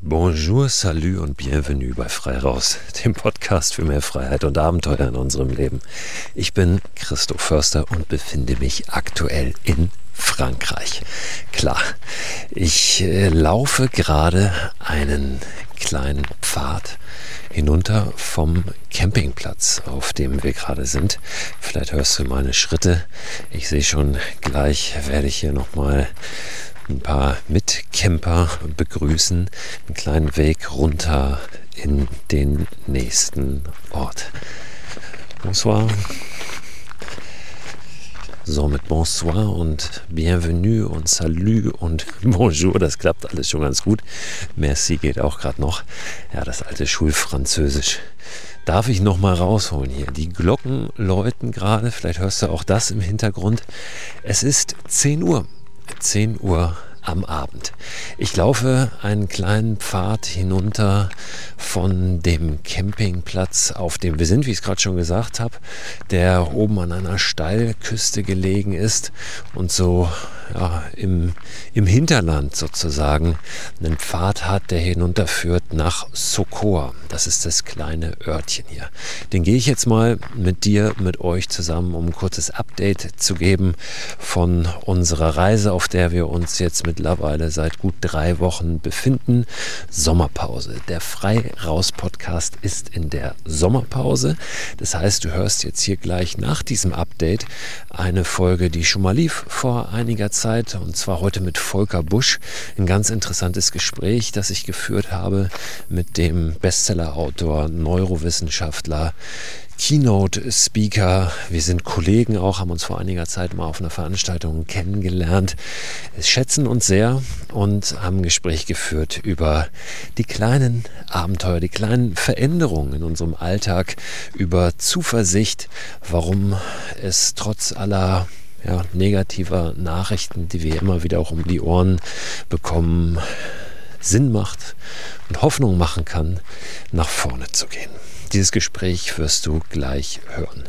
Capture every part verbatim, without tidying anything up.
Bonjour, salut und bienvenue bei Frei Raus, dem Podcast für mehr Freiheit und Abenteuer in unserem Leben. Ich bin Christoph Förster und befinde mich aktuell in Frankreich. Klar, ich äh, laufe gerade einen kleinen Pfad hinunter vom Campingplatz, auf dem wir gerade sind. Vielleicht hörst du meine Schritte. Ich sehe schon, gleich werde ich hier nochmal ein paar Mitcamper begrüßen. Einen kleinen Weg runter in den nächsten Ort. Bonsoir. So, mit Bonsoir und Bienvenue und Salut und Bonjour, das klappt alles schon ganz gut. Merci geht auch gerade noch. Ja, das alte Schulfranzösisch. Darf ich noch mal rausholen hier? Die Glocken läuten gerade, vielleicht hörst du auch das im Hintergrund. Es ist zehn Uhr. zehn Uhr am Abend. Ich laufe einen kleinen Pfad hinunter von dem Campingplatz, auf dem wir sind, wie ich es gerade schon gesagt habe, der oben an einer Steilküste gelegen ist und so ja, im, im Hinterland sozusagen einen Pfad hat, der hinunterführt nach Sokor. Das ist das kleine Örtchen hier. Den gehe ich jetzt mal mit dir, mit euch zusammen, um ein kurzes Update zu geben von unserer Reise, auf der wir uns jetzt mittlerweile seit gut drei Wochen befinden. Sommerpause. Der Frei Raus Podcast ist in der Sommerpause. Das heißt, du hörst jetzt hier gleich nach diesem Update eine Folge, die schon mal lief vor einiger Zeit. Zeit, und zwar heute mit Volker Busch. Ein ganz interessantes Gespräch, das ich geführt habe mit dem Bestsellerautor, Neurowissenschaftler, Keynote-Speaker. Wir sind Kollegen auch, haben uns vor einiger Zeit mal auf einer Veranstaltung kennengelernt. Wir schätzen uns sehr und haben ein Gespräch geführt über die kleinen Abenteuer, die kleinen Veränderungen in unserem Alltag, über Zuversicht, warum es trotz aller Ja, negativer Nachrichten, die wir immer wieder auch um die Ohren bekommen, Sinn macht und Hoffnung machen kann, nach vorne zu gehen. Dieses Gespräch wirst du gleich hören.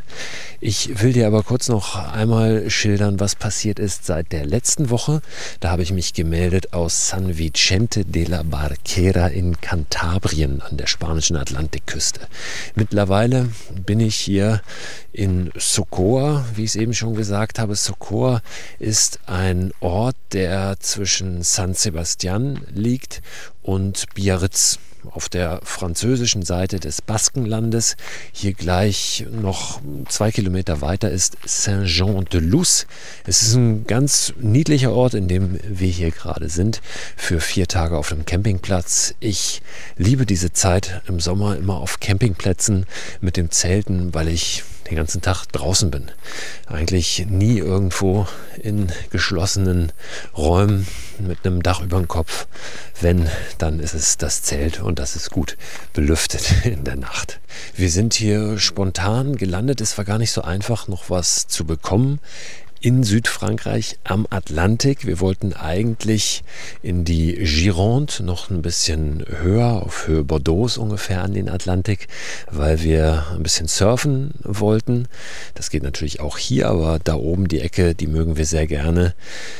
Ich will dir aber kurz noch einmal schildern, was passiert ist seit der letzten Woche. Da habe ich mich gemeldet aus San Vicente de la Barquera in Kantabrien an der spanischen Atlantikküste. Mittlerweile bin ich hier in Sokor, wie ich es eben schon gesagt habe. Sokor ist ein Ort, der zwischen San Sebastián liegt und Biarritz, auf der französischen Seite des Baskenlandes. Hier gleich noch zwei Kilometer weiter ist Saint-Jean-de-Luz. Es ist ein ganz niedlicher Ort, in dem wir hier gerade sind, für vier Tage auf dem Campingplatz. Ich liebe diese Zeit im Sommer immer auf Campingplätzen mit dem Zelten, weil ich den ganzen Tag draußen bin. Eigentlich nie irgendwo in geschlossenen Räumen mit einem Dach über dem Kopf. Wenn, dann ist es das Zelt und das ist gut belüftet in der Nacht. Wir sind hier spontan gelandet. Es war gar nicht so einfach, noch was zu bekommen. In Südfrankreich am Atlantik. Wir wollten eigentlich in die Gironde, noch ein bisschen höher, auf Höhe Bordeaux ungefähr an den Atlantik, weil wir ein bisschen surfen wollten. Das geht natürlich auch hier, aber da oben die Ecke, die mögen wir sehr gerne.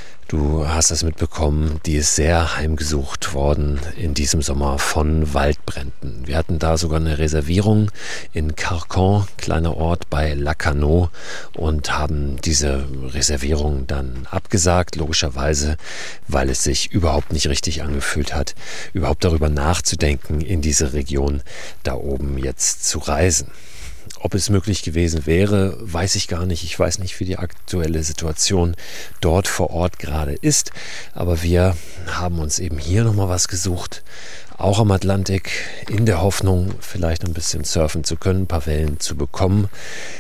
Du hast das mitbekommen, die ist sehr heimgesucht worden in diesem Sommer von Waldbränden. Wir hatten da sogar eine Reservierung in Carcans, kleiner Ort bei Lacanau, und haben diese Reservierung dann abgesagt, logischerweise, weil es sich überhaupt nicht richtig angefühlt hat, überhaupt darüber nachzudenken, in diese Region da oben jetzt zu reisen. Ob es möglich gewesen wäre, weiß ich gar nicht. Ich weiß nicht, wie die aktuelle Situation dort vor Ort gerade ist. Aber wir haben uns eben hier nochmal was gesucht, auch am Atlantik, in der Hoffnung, vielleicht ein bisschen surfen zu können, ein paar Wellen zu bekommen.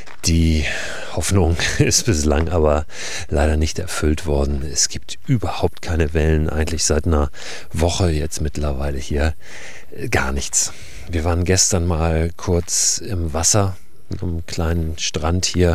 Die Hoffnung ist bislang aber leider nicht erfüllt worden. Es gibt überhaupt keine Wellen, eigentlich seit einer Woche jetzt mittlerweile hier gar nichts. Wir waren gestern mal kurz im Wasser, am kleinen Strand hier.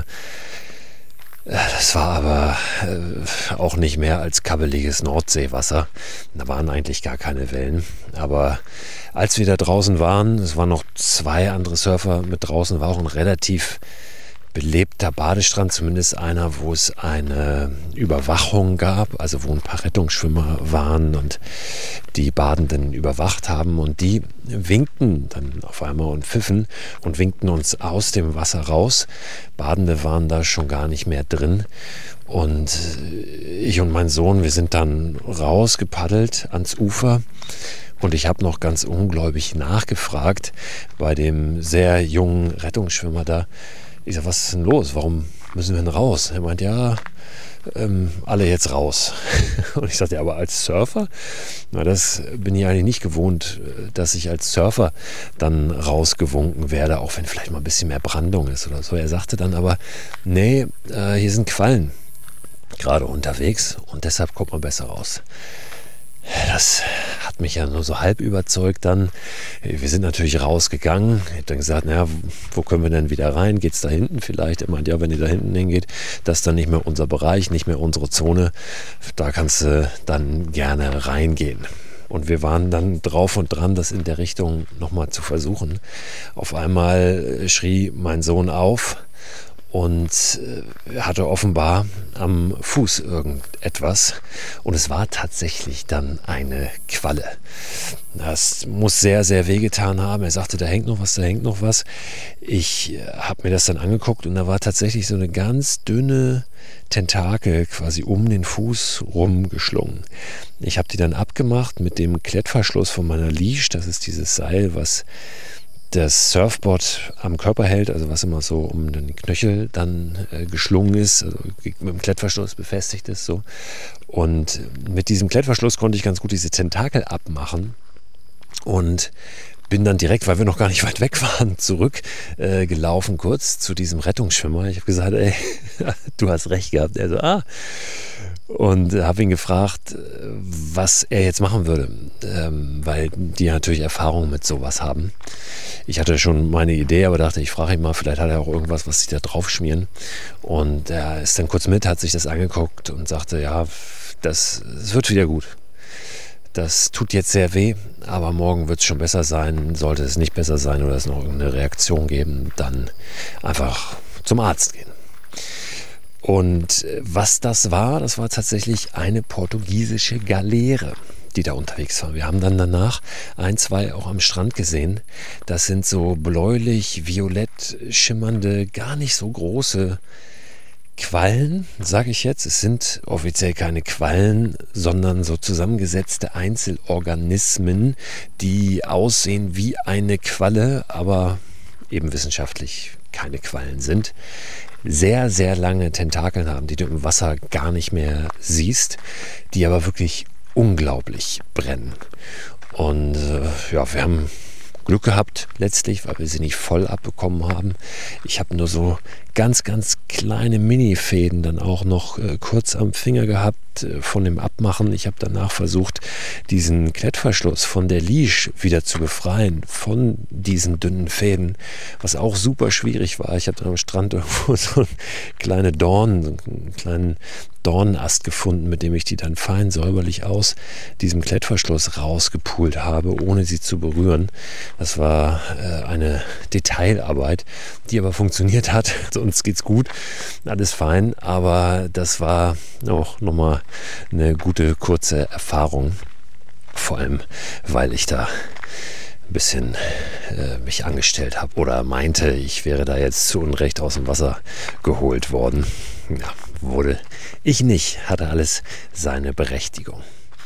Das war aber äh, auch nicht mehr als kabbeliges Nordseewasser. Da waren eigentlich gar keine Wellen. Aber als wir da draußen waren, es waren noch zwei andere Surfer mit draußen, war auch ein relativ belebter Badestrand, zumindest einer, wo es eine Überwachung gab, also wo ein paar Rettungsschwimmer waren und die Badenden überwacht haben, und die winkten dann auf einmal und pfiffen und winkten uns aus dem Wasser raus. Badende waren da schon gar nicht mehr drin, und ich und mein Sohn, wir sind dann rausgepaddelt ans Ufer. Und ich habe noch ganz ungläubig nachgefragt bei dem sehr jungen Rettungsschwimmer da. Ich sage, was ist denn los? Warum müssen wir denn raus? Er meint, ja, ähm, alle jetzt raus. Und ich sagte, ja, aber als Surfer? Na, das bin ich eigentlich nicht gewohnt, dass ich als Surfer dann rausgewunken werde, auch wenn vielleicht mal ein bisschen mehr Brandung ist oder so. Er sagte dann aber, nee, äh, hier sind Quallen gerade unterwegs und deshalb kommt man besser raus. Das hat mich ja nur so halb überzeugt dann. Wir sind natürlich rausgegangen. Ich habe dann gesagt, naja, wo können wir denn wieder rein? Geht es da hinten vielleicht? Er meint, ja, wenn ihr da hinten hingeht, das ist dann nicht mehr unser Bereich, nicht mehr unsere Zone. Da kannst du dann gerne reingehen. Und wir waren dann drauf und dran, das in der Richtung nochmal zu versuchen. Auf einmal schrie mein Sohn auf und hatte offenbar am Fuß irgendetwas. Und es war tatsächlich dann eine Qualle. Das muss sehr, sehr wehgetan haben. Er sagte, da hängt noch was, da hängt noch was. Ich habe mir das dann angeguckt und da war tatsächlich so eine ganz dünne Tentakel quasi um den Fuß rumgeschlungen. Ich habe die dann abgemacht mit dem Klettverschluss von meiner Leash. Das ist dieses Seil, was das Surfboard am Körper hält, also was immer so um den Knöchel dann äh, geschlungen ist, also mit dem Klettverschluss befestigt ist. So. Und mit diesem Klettverschluss konnte ich ganz gut diese Tentakel abmachen und bin dann direkt, weil wir noch gar nicht weit weg waren, zurückgelaufen äh, kurz zu diesem Rettungsschwimmer. Ich habe gesagt, ey, du hast recht gehabt. Er so, ah. Und habe ihn gefragt, was er jetzt machen würde, ähm, weil die natürlich Erfahrung mit sowas haben. Ich hatte schon meine Idee, aber dachte, ich frage ihn mal, vielleicht hat er auch irgendwas, was sie da drauf schmieren. Und er ist dann kurz mit, hat sich das angeguckt und sagte, ja, das, das wird wieder gut. Das tut jetzt sehr weh, aber morgen wird es schon besser sein. Sollte es nicht besser sein oder es noch irgendeine Reaktion geben, dann einfach zum Arzt gehen. Und was das war, das war tatsächlich eine portugiesische Galeere, die da unterwegs war. Wir haben dann danach ein, zwei auch am Strand gesehen. Das sind so bläulich-violett schimmernde, gar nicht so große Quallen, sage ich jetzt. Es sind offiziell keine Quallen, sondern so zusammengesetzte Einzelorganismen, die aussehen wie eine Qualle, aber eben wissenschaftlich keine Quallen sind. Sehr, sehr lange Tentakeln haben, die du im Wasser gar nicht mehr siehst, die aber wirklich unglaublich brennen. Und äh, ja, wir haben Glück gehabt letztlich, weil wir sie nicht voll abbekommen haben. Ich habe nur so ganz, ganz kleine Mini-Fäden dann auch noch äh, kurz am Finger gehabt äh, von dem Abmachen. Ich habe danach versucht, diesen Klettverschluss von der Leash wieder zu befreien von diesen dünnen Fäden, was auch super schwierig war. Ich habe dann am Strand irgendwo so eine kleine Dorn, so einen kleinen Dornenast gefunden, mit dem ich die dann fein säuberlich aus diesem Klettverschluss rausgepult habe, ohne sie zu berühren. Das war äh, eine Detailarbeit, die aber funktioniert hat. Uns geht's gut, alles fein, aber das war auch nochmal eine gute, kurze Erfahrung. Vor allem, weil ich da ein bisschen äh, mich angestellt habe oder meinte, ich wäre da jetzt zu Unrecht aus dem Wasser geholt worden. Ja, wurde ich nicht, hatte alles seine Berechtigung.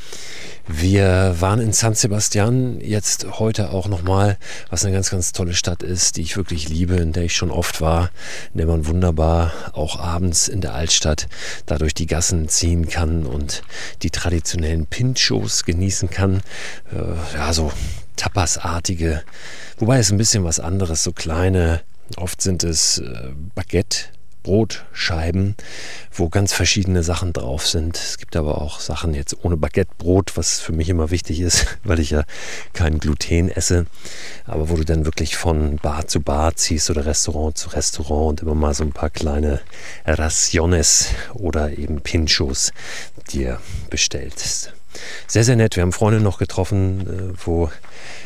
Wir waren in San Sebastian jetzt heute auch nochmal, was eine ganz, ganz tolle Stadt ist, die ich wirklich liebe, in der ich schon oft war, in der man wunderbar auch abends in der Altstadt da durch die Gassen ziehen kann und die traditionellen Pinchos genießen kann. Äh, ja, so Tapas-artige, wobei es ein bisschen was anderes, so kleine, oft sind es äh, Baguette, Brotscheiben, wo ganz verschiedene Sachen drauf sind. Es gibt aber auch Sachen jetzt ohne Baguettebrot, was für mich immer wichtig ist, weil ich ja kein Gluten esse. Aber wo du dann wirklich von Bar zu Bar ziehst oder Restaurant zu Restaurant und immer mal so ein paar kleine Raciones oder eben Pinchos dir bestellst. Sehr, sehr nett. Wir haben Freunde noch getroffen, wo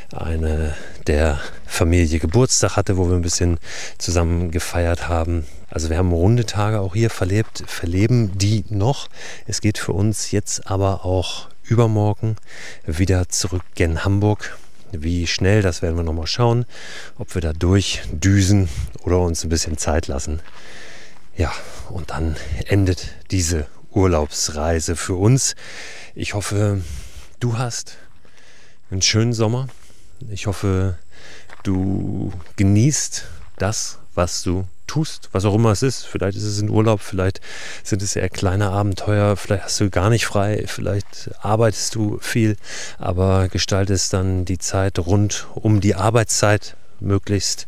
eine der Familie Geburtstag hatte, wo wir ein bisschen zusammen gefeiert haben. Also wir haben runde Tage auch hier verlebt, verleben die noch. Es geht für uns jetzt aber auch übermorgen wieder zurück gen Hamburg. Wie schnell, das werden wir nochmal schauen, ob wir da durchdüsen oder uns ein bisschen Zeit lassen. Ja, und dann endet diese Urlaubsreise für uns. Ich hoffe, du hast einen schönen Sommer. Ich hoffe, du genießt das, was du tust, was auch immer es ist. Vielleicht ist es ein Urlaub, vielleicht sind es eher kleine Abenteuer, vielleicht hast du gar nicht frei, vielleicht arbeitest du viel, aber gestaltest dann die Zeit rund um die Arbeitszeit möglichst,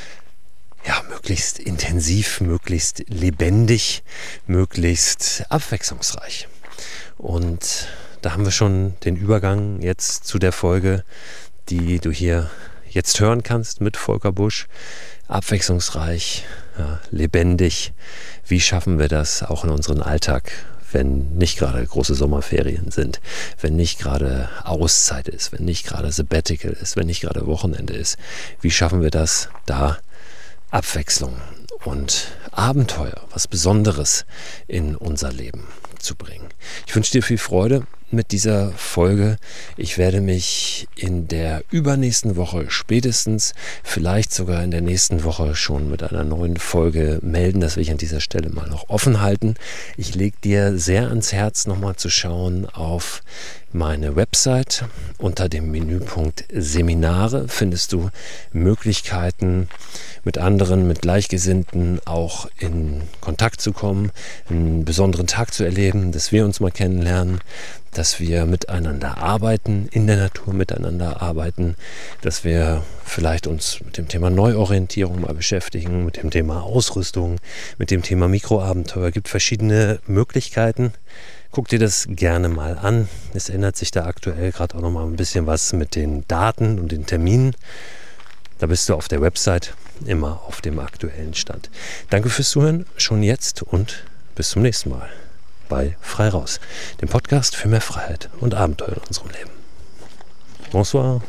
ja, möglichst intensiv, möglichst lebendig, möglichst abwechslungsreich. Und da haben wir schon den Übergang jetzt zu der Folge, die du hier jetzt hören kannst mit Volker Busch. Abwechslungsreich, ja, lebendig. Wie schaffen wir das auch in unseren Alltag, wenn nicht gerade große Sommerferien sind, wenn nicht gerade Auszeit ist, wenn nicht gerade Sabbatical ist, wenn nicht gerade Wochenende ist? Wie schaffen wir das, da Abwechslung und Abenteuer, was Besonderes in unser Leben zu bringen? Ich wünsche dir viel Freude mit dieser Folge. Ich werde mich in der übernächsten Woche spätestens, vielleicht sogar in der nächsten Woche schon mit einer neuen Folge melden. Das will ich an dieser Stelle mal noch offen halten. Ich lege dir sehr ans Herz, nochmal zu schauen auf meine Website. Unter dem Menüpunkt Seminare findest du Möglichkeiten, mit anderen, mit Gleichgesinnten auch in Kontakt zu kommen, einen besonderen Tag zu erleben, dass wir uns mal kennenlernen, dass wir miteinander arbeiten, in der Natur miteinander arbeiten, dass wir vielleicht uns mit dem Thema Neuorientierung mal beschäftigen, mit dem Thema Ausrüstung, mit dem Thema Mikroabenteuer. Es gibt verschiedene Möglichkeiten. Guck dir das gerne mal an. Es ändert sich da aktuell gerade auch noch mal ein bisschen was mit den Daten und den Terminen. Da bist du auf der Website immer auf dem aktuellen Stand. Danke fürs Zuhören schon jetzt und bis zum nächsten Mal bei Frei Raus, dem Podcast für mehr Freiheit und Abenteuer in unserem Leben. Bonsoir.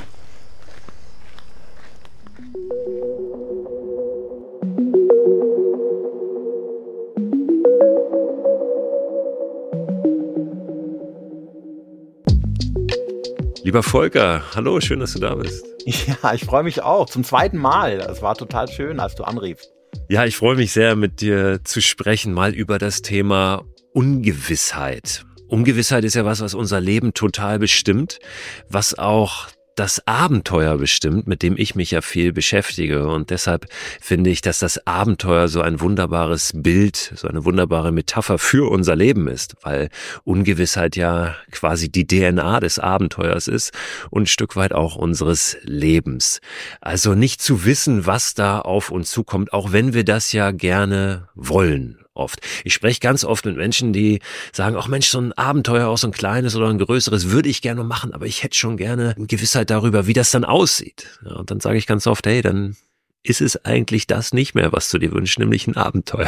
Lieber Volker, hallo, schön, dass du da bist. Ja, ich freue mich auch. Zum zweiten Mal. Es war total schön, als du anriefst. Ja, ich freue mich sehr, mit dir zu sprechen, mal über das Thema Ungewissheit. Ungewissheit ist ja was, was unser Leben total bestimmt, was auch das Abenteuer bestimmt, mit dem ich mich ja viel beschäftige. Und deshalb finde ich, dass das Abenteuer so ein wunderbares Bild, so eine wunderbare Metapher für unser Leben ist, weil Ungewissheit ja quasi die D N A des Abenteuers ist und ein Stück weit auch unseres Lebens. Also nicht zu wissen, was da auf uns zukommt, auch wenn wir das ja gerne wollen. Oft. Ich spreche ganz oft mit Menschen, die sagen, ach Mensch, so ein Abenteuer, auch so ein kleines oder ein größeres, würde ich gerne machen, aber ich hätte schon gerne eine Gewissheit darüber, wie das dann aussieht. Ja, und dann sage ich ganz oft, hey, dann ist es eigentlich das nicht mehr, was du dir wünschst, nämlich ein Abenteuer.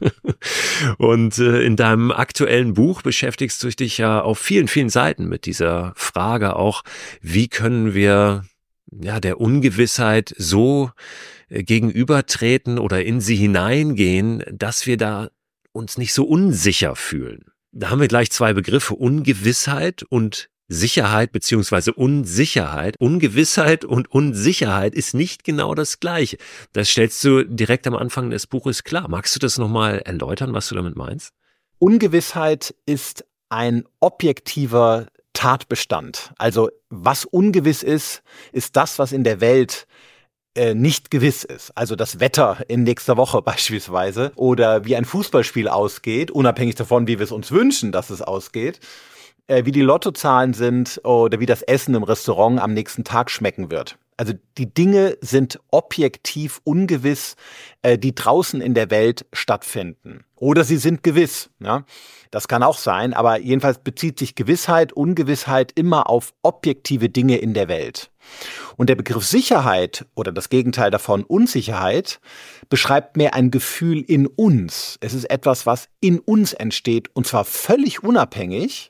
Und äh, in deinem aktuellen Buch beschäftigst du dich ja auf vielen, vielen Seiten mit dieser Frage auch, wie können wir ja der Ungewissheit so gegenübertreten oder in sie hineingehen, dass wir da uns nicht so unsicher fühlen. Da haben wir gleich zwei Begriffe, Ungewissheit und Sicherheit beziehungsweise Unsicherheit. Ungewissheit und Unsicherheit ist nicht genau das Gleiche. Das stellst du direkt am Anfang des Buches klar. Magst du das nochmal erläutern, was du damit meinst? Ungewissheit ist ein objektiver Tatbestand. Also was ungewiss ist, ist das, was in der Welt nicht gewiss ist. Also das Wetter in nächster Woche beispielsweise oder wie ein Fußballspiel ausgeht, unabhängig davon, wie wir es uns wünschen, dass es ausgeht, äh, wie die Lottozahlen sind oder wie das Essen im Restaurant am nächsten Tag schmecken wird. Also die Dinge sind objektiv ungewiss, äh, die draußen in der Welt stattfinden. Oder sie sind gewiss. Ja? Das kann auch sein, aber jedenfalls bezieht sich Gewissheit, Ungewissheit immer auf objektive Dinge in der Welt. Und der Begriff Sicherheit oder das Gegenteil davon, Unsicherheit, beschreibt mehr ein Gefühl in uns. Es ist etwas, was in uns entsteht und zwar völlig unabhängig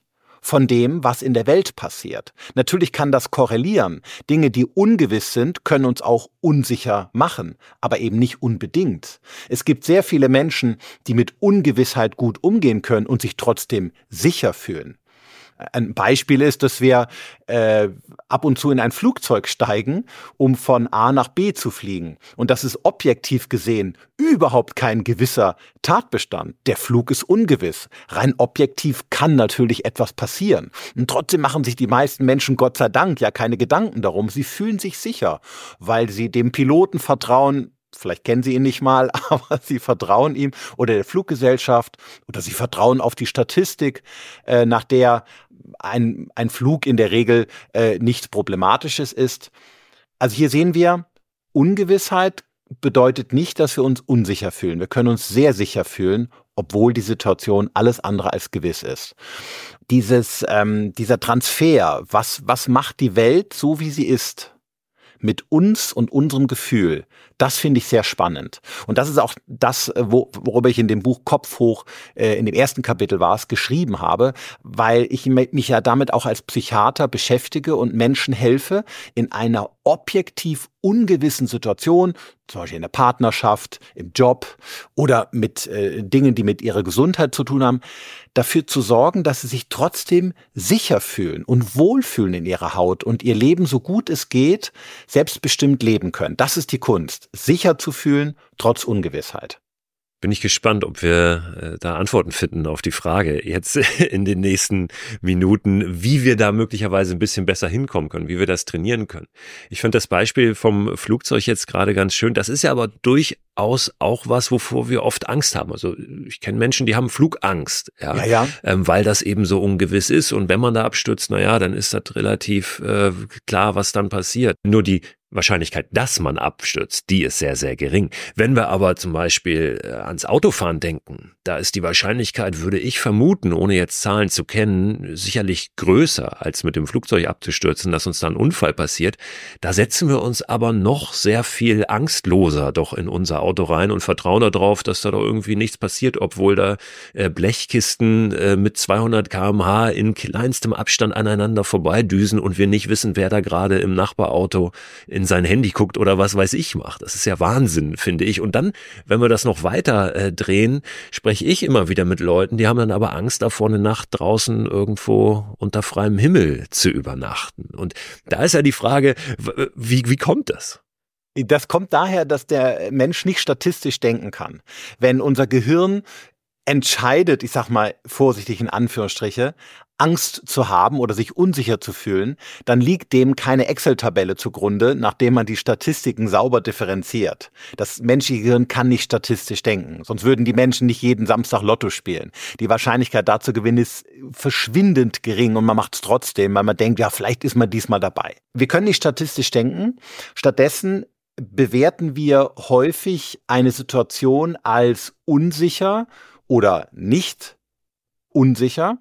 von dem, was in der Welt passiert. Natürlich kann das korrelieren. Dinge, die ungewiss sind, können uns auch unsicher machen, aber eben nicht unbedingt. Es gibt sehr viele Menschen, die mit Ungewissheit gut umgehen können und sich trotzdem sicher fühlen. Ein Beispiel ist, dass wir äh, ab und zu in ein Flugzeug steigen, um von A nach B zu fliegen. Und das ist objektiv gesehen überhaupt kein gewisser Tatbestand. Der Flug ist ungewiss. Rein objektiv kann natürlich etwas passieren. Und trotzdem machen sich die meisten Menschen, Gott sei Dank, ja keine Gedanken darum. Sie fühlen sich sicher, weil sie dem Piloten vertrauen. Vielleicht kennen Sie ihn nicht mal, aber Sie vertrauen ihm oder der Fluggesellschaft oder Sie vertrauen auf die Statistik, äh, nach der ein, ein Flug in der Regel äh, nichts Problematisches ist. Also hier sehen wir, Ungewissheit bedeutet nicht, dass wir uns unsicher fühlen. Wir können uns sehr sicher fühlen, obwohl die Situation alles andere als gewiss ist. Dieses, ähm, dieser Transfer, was, was macht die Welt so, wie sie ist? Mit uns und unserem Gefühl, das finde ich sehr spannend. Und das ist auch das, wo, worüber ich in dem Buch Kopf hoch, äh, in dem ersten Kapitel war es, geschrieben habe, weil ich mich ja damit auch als Psychiater beschäftige und Menschen helfe, in einer objektiv ungewissen Situation, zum Beispiel in der Partnerschaft, im Job oder mit äh, Dingen, die mit ihrer Gesundheit zu tun haben, dafür zu sorgen, dass sie sich trotzdem sicher fühlen und wohlfühlen in ihrer Haut und ihr Leben so gut es geht, selbstbestimmt leben können. Das ist die Kunst, sicher zu fühlen, trotz Ungewissheit. Bin ich gespannt, ob wir äh, da Antworten finden auf die Frage jetzt in den nächsten Minuten, wie wir da möglicherweise ein bisschen besser hinkommen können, wie wir das trainieren können. Ich fand das Beispiel vom Flugzeug jetzt gerade ganz schön. Das ist ja aber durchaus auch was, wovor wir oft Angst haben. Also ich kenne Menschen, die haben Flugangst, ja, ja, ja. Ähm, weil das eben so ungewiss ist. Und wenn man da abstürzt, na ja, dann ist das relativ äh, klar, was dann passiert. Nur die Wahrscheinlichkeit, dass man abstürzt, die ist sehr, sehr gering. Wenn wir aber zum Beispiel äh, ans Autofahren denken, da ist die Wahrscheinlichkeit, würde ich vermuten, ohne jetzt Zahlen zu kennen, sicherlich größer, als mit dem Flugzeug abzustürzen, dass uns da ein Unfall passiert. Da setzen wir uns aber noch sehr viel angstloser doch in unser Auto rein und vertrauen darauf, dass da doch irgendwie nichts passiert, obwohl da äh, Blechkisten äh, mit zweihundert Kilometer pro Stunde in kleinstem Abstand aneinander vorbeidüsen und wir nicht wissen, wer da gerade im Nachbarauto in sein Handy guckt oder was weiß ich macht. Das ist ja Wahnsinn, finde ich. Und dann, wenn wir das noch weiter äh, drehen, spreche ich immer wieder mit Leuten, die haben dann aber Angst davor, eine Nacht draußen irgendwo unter freiem Himmel zu übernachten. Und da ist ja die Frage, wie, wie kommt das? Das kommt daher, dass der Mensch nicht statistisch denken kann. Wenn unser Gehirn entscheidet, ich sag mal vorsichtig in Anführungsstriche, Angst zu haben oder sich unsicher zu fühlen, dann liegt dem keine Excel-Tabelle zugrunde, nachdem man die Statistiken sauber differenziert. Das menschliche Gehirn kann nicht statistisch denken, sonst würden die Menschen nicht jeden Samstag Lotto spielen. Die Wahrscheinlichkeit da zu gewinnen ist verschwindend gering und man macht es trotzdem, weil man denkt, ja, vielleicht ist man diesmal dabei. Wir können nicht statistisch denken, stattdessen bewerten wir häufig eine Situation als unsicher oder nicht unsicher,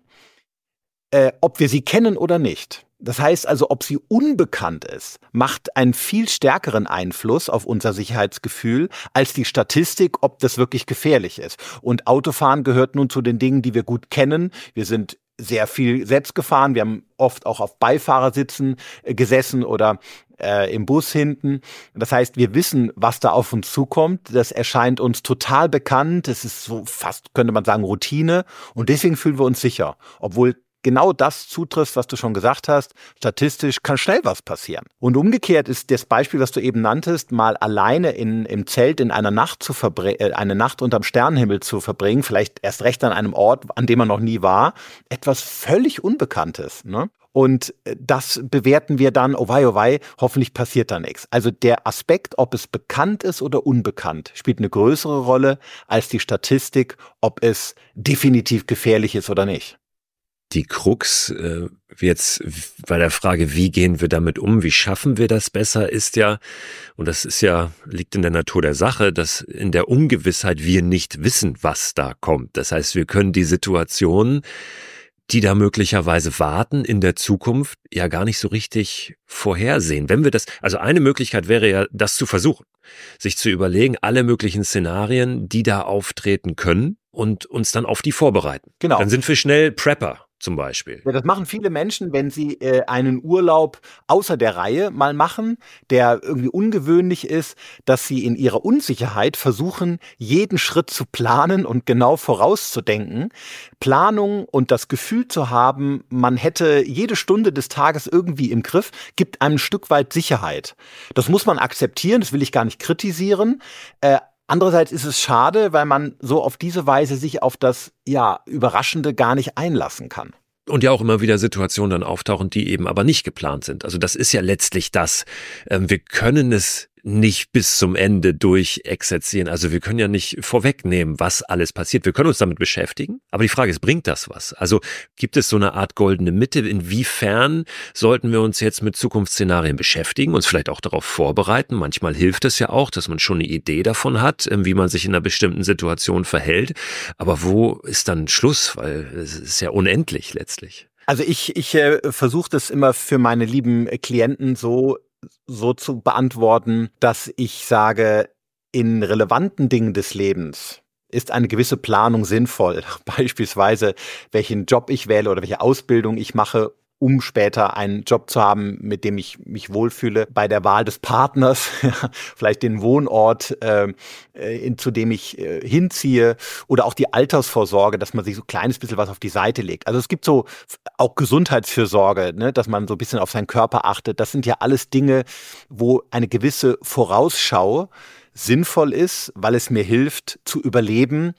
Äh, ob wir sie kennen oder nicht. Das heißt also, ob sie unbekannt ist, macht einen viel stärkeren Einfluss auf unser Sicherheitsgefühl als die Statistik, ob das wirklich gefährlich ist. Und Autofahren gehört nun zu den Dingen, die wir gut kennen. Wir sind sehr viel selbst gefahren. Wir haben oft auch auf Beifahrersitsen äh, gesessen oder äh, im Bus hinten. Das heißt, wir wissen, was da auf uns zukommt. Das erscheint uns total bekannt. Es ist so fast, könnte man sagen, Routine. Und deswegen fühlen wir uns sicher, obwohl genau das zutrifft, was du schon gesagt hast. Statistisch kann schnell was passieren. Und umgekehrt ist das Beispiel, was du eben nanntest, mal alleine in, im Zelt in einer Nacht zu verbringen, äh, eine Nacht unterm Sternenhimmel zu verbringen, vielleicht erst recht an einem Ort, an dem man noch nie war, etwas völlig Unbekanntes, ne? Und das bewerten wir dann, oh wei, oh wei, hoffentlich passiert da nichts. Also der Aspekt, ob es bekannt ist oder unbekannt, spielt eine größere Rolle als die Statistik, ob es definitiv gefährlich ist oder nicht. Die Krux äh, jetzt bei der Frage, wie gehen wir damit um, wie schaffen wir das besser, ist ja, und das ist ja, liegt in der Natur der Sache, dass in der Ungewissheit wir nicht wissen, was da kommt. Das heißt, wir können die Situation, die da möglicherweise warten in der Zukunft, ja gar nicht so richtig vorhersehen. Wenn wir das, also eine Möglichkeit wäre ja, das zu versuchen, sich zu überlegen, alle möglichen Szenarien, die da auftreten können und uns dann auf die vorbereiten. Genau. Dann sind wir schnell Prepper. zum Beispiel. Ja, das machen viele Menschen, wenn sie äh, einen Urlaub außer der Reihe mal machen, der irgendwie ungewöhnlich ist, dass sie in ihrer Unsicherheit versuchen, jeden Schritt zu planen und genau vorauszudenken. Planung und das Gefühl zu haben, man hätte jede Stunde des Tages irgendwie im Griff, gibt einem ein Stück weit Sicherheit. Das muss man akzeptieren, das will ich gar nicht kritisieren. Äh, Andererseits ist es schade, weil man so auf diese Weise sich auf das, ja, Überraschende gar nicht einlassen kann. Und ja auch immer wieder Situationen dann auftauchen, die eben aber nicht geplant sind. Also das ist ja letztlich das. Ähm, wir können es nicht bis zum Ende durchexerzieren. Also wir können ja nicht vorwegnehmen, was alles passiert. Wir können uns damit beschäftigen. Aber die Frage ist, bringt das was? Also gibt es so eine Art goldene Mitte? Inwiefern sollten wir uns jetzt mit Zukunftsszenarien beschäftigen, uns vielleicht auch darauf vorbereiten? Manchmal hilft es ja auch, dass man schon eine Idee davon hat, wie man sich in einer bestimmten Situation verhält. Aber wo ist dann Schluss? Weil es ist ja unendlich letztlich. Also ich, ich äh, versuche das immer für meine lieben Klienten so so zu beantworten, dass ich sage, in relevanten Dingen des Lebens ist eine gewisse Planung sinnvoll. Beispielsweise, welchen Job ich wähle oder welche Ausbildung ich mache, um später einen Job zu haben, mit dem ich mich wohlfühle. Bei der Wahl des Partners, vielleicht den Wohnort, äh, in, zu dem ich äh, hinziehe, oder auch die Altersvorsorge, dass man sich so ein kleines bisschen was auf die Seite legt. Also es gibt so auch Gesundheitsfürsorge, ne, dass man so ein bisschen auf seinen Körper achtet. Das sind ja alles Dinge, wo eine gewisse Vorausschau sinnvoll ist, weil es mir hilft zu überleben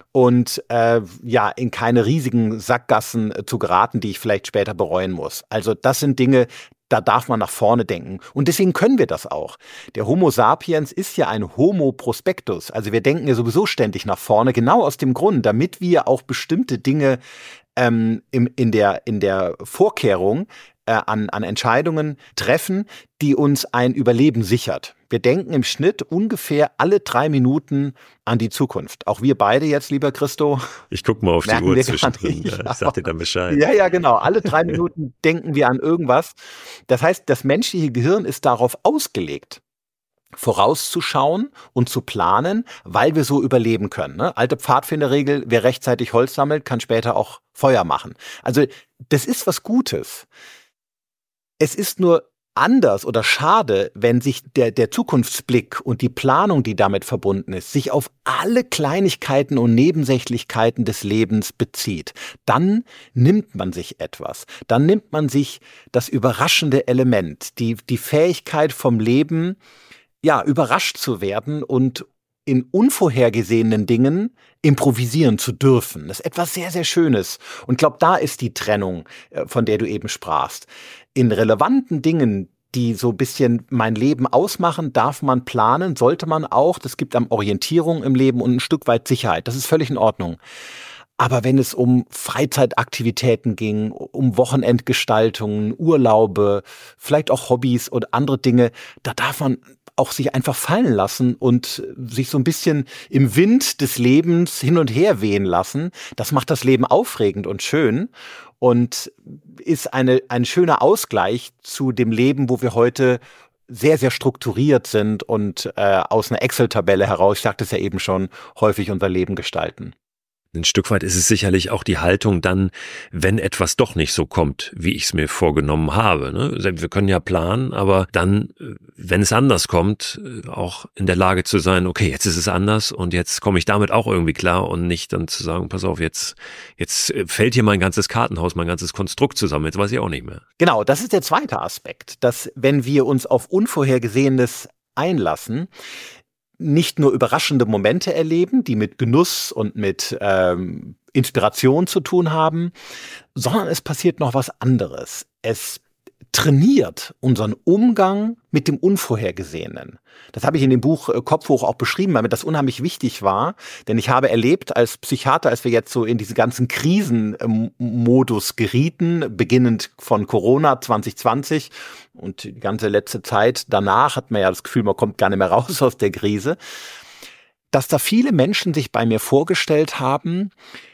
und äh, ja in keine riesigen Sackgassen äh, zu geraten, die ich vielleicht später bereuen muss. Also das sind Dinge, da darf man nach vorne denken. Und deswegen können wir das auch. Der Homo sapiens ist ja ein Homo prospectus. Also wir denken ja sowieso ständig nach vorne, genau aus dem Grund, damit wir auch bestimmte Dinge ähm, im, in der, in der Vorkehrung äh, an, an Entscheidungen treffen, die uns ein Überleben sichert. Wir denken im Schnitt ungefähr alle drei Minuten an die Zukunft. Auch wir beide jetzt, lieber Christo. Ich gucke mal auf die Uhr zwischendrin. Ja, ich sag dir dann Bescheid. Ja, ja, genau. Alle drei Minuten denken wir an irgendwas. Das heißt, das menschliche Gehirn ist darauf ausgelegt, vorauszuschauen und zu planen, weil wir so überleben können. Ne? Alte Pfadfinderregel, wer rechtzeitig Holz sammelt, kann später auch Feuer machen. Also das ist was Gutes. Es ist nur anders oder schade, wenn sich der, der Zukunftsblick und die Planung, die damit verbunden ist, sich auf alle Kleinigkeiten und Nebensächlichkeiten des Lebens bezieht. Dann nimmt man sich etwas. Dann nimmt man sich das überraschende Element, die, die Fähigkeit vom Leben, ja, überrascht zu werden und in unvorhergesehenen Dingen improvisieren zu dürfen. Das ist etwas sehr, sehr Schönes. Und ich glaube, da ist die Trennung, von der du eben sprachst. In relevanten Dingen, die so ein bisschen mein Leben ausmachen, darf man planen, sollte man auch. Das gibt einem Orientierung im Leben und ein Stück weit Sicherheit. Das ist völlig in Ordnung. Aber wenn es um Freizeitaktivitäten ging, um Wochenendgestaltungen, Urlaube, vielleicht auch Hobbys und andere Dinge, da darf man auch sich einfach fallen lassen und sich so ein bisschen im Wind des Lebens hin und her wehen lassen. Das macht das Leben aufregend und schön und ist eine, ein schöner Ausgleich zu dem Leben, wo wir heute sehr, sehr strukturiert sind und äh, aus einer Excel-Tabelle heraus, ich sagte es ja eben schon, häufig unser Leben gestalten. Ein Stück weit ist es sicherlich auch die Haltung dann, wenn etwas doch nicht so kommt, wie ich es mir vorgenommen habe. Ne? Wir können ja planen, aber dann, wenn es anders kommt, auch in der Lage zu sein, okay, jetzt ist es anders und jetzt komme ich damit auch irgendwie klar und nicht dann zu sagen, pass auf, jetzt, jetzt fällt hier mein ganzes Kartenhaus, mein ganzes Konstrukt zusammen, jetzt weiß ich auch nicht mehr. Genau, das ist der zweite Aspekt, dass wenn wir uns auf Unvorhergesehenes einlassen, nicht nur überraschende Momente erleben, die mit Genuss und mit ähm, Inspiration zu tun haben, sondern es passiert noch was anderes. Es trainiert unseren Umgang mit dem Unvorhergesehenen. Das habe ich in dem Buch Kopf hoch auch beschrieben, weil mir das unheimlich wichtig war, denn ich habe erlebt als Psychiater, als wir jetzt so in diese ganzen Krisenmodus gerieten, beginnend von Corona zwanzig zwanzig und die ganze letzte Zeit danach hat man ja das Gefühl, man kommt gar nicht mehr raus aus der Krise, dass da viele Menschen sich bei mir vorgestellt haben,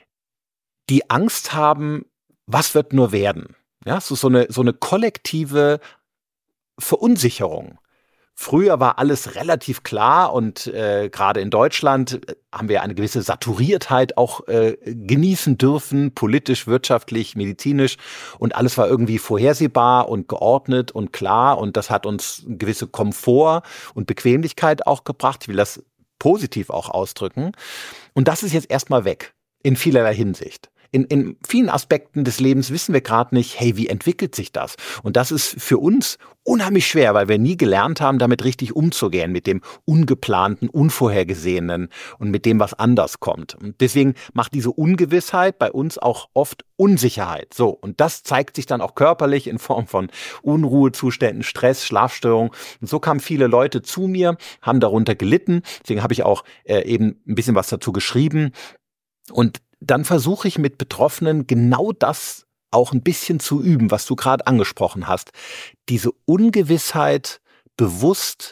die Angst haben, was wird nur werden? Ja, so, so eine, so eine kollektive Verunsicherung Früher war alles relativ klar und äh, gerade in Deutschland haben wir eine gewisse Saturiertheit auch äh, genießen dürfen, politisch, wirtschaftlich, medizinisch, und alles war irgendwie vorhersehbar und geordnet und klar, und das hat uns eine gewisse Komfort und Bequemlichkeit auch gebracht. Ich will das positiv auch ausdrücken. Und das ist jetzt erstmal weg, in vielerlei Hinsicht. In, in vielen Aspekten des Lebens wissen wir gerade nicht, hey, wie entwickelt sich das? Und das ist für uns unheimlich schwer, weil wir nie gelernt haben, damit richtig umzugehen, mit dem Ungeplanten, Unvorhergesehenen und mit dem, was anders kommt. Und deswegen macht diese Ungewissheit bei uns auch oft Unsicherheit. So, und das zeigt sich dann auch körperlich in Form von Unruhezuständen, Stress, Schlafstörungen. Und so kamen viele Leute zu mir, haben darunter gelitten. Deswegen habe ich auch äh, eben ein bisschen was dazu geschrieben. Und dann versuche ich mit Betroffenen genau das auch ein bisschen zu üben, was du gerade angesprochen hast. Diese Ungewissheit bewusst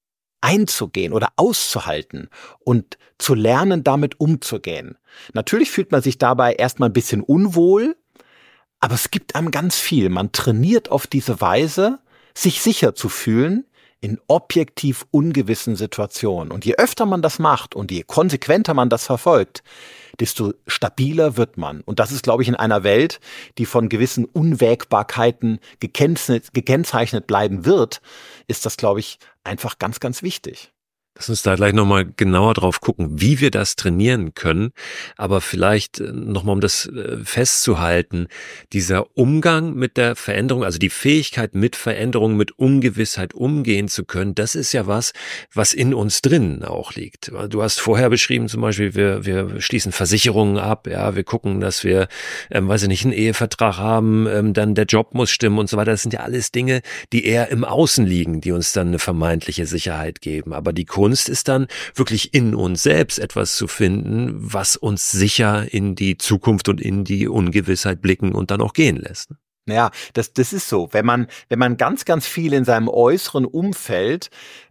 einzugehen oder auszuhalten und zu lernen, damit umzugehen. Natürlich fühlt man sich dabei erstmal ein bisschen unwohl, aber es gibt einem ganz viel. Man trainiert auf diese Weise, sich sicher zu fühlen in objektiv ungewissen Situationen. Und je öfter man das macht und je konsequenter man das verfolgt, desto stabiler wird man. Und das ist, glaube ich, in einer Welt, die von gewissen Unwägbarkeiten gekennzeichnet, gekennzeichnet bleiben wird, ist das, glaube ich, einfach ganz, ganz wichtig. Lass uns da gleich nochmal genauer drauf gucken, wie wir das trainieren können. Aber vielleicht nochmal, um das festzuhalten, dieser Umgang mit der Veränderung, also die Fähigkeit mit Veränderung, mit Ungewissheit umgehen zu können, das ist ja was, was in uns drin auch liegt. Du hast vorher beschrieben zum Beispiel, wir, wir schließen Versicherungen ab, ja, wir gucken, dass wir, ähm, weiß ich nicht, einen Ehevertrag haben, ähm, dann der Job muss stimmen und so weiter. Das sind ja alles Dinge, die eher im Außen liegen, die uns dann eine vermeintliche Sicherheit geben. Aber die Kunst ist dann wirklich in uns selbst etwas zu finden, was uns sicher in die Zukunft und in die Ungewissheit blicken und dann auch gehen lässt. Ja, das, das ist so. Wenn man, wenn man ganz, ganz viel in seinem äußeren Umfeld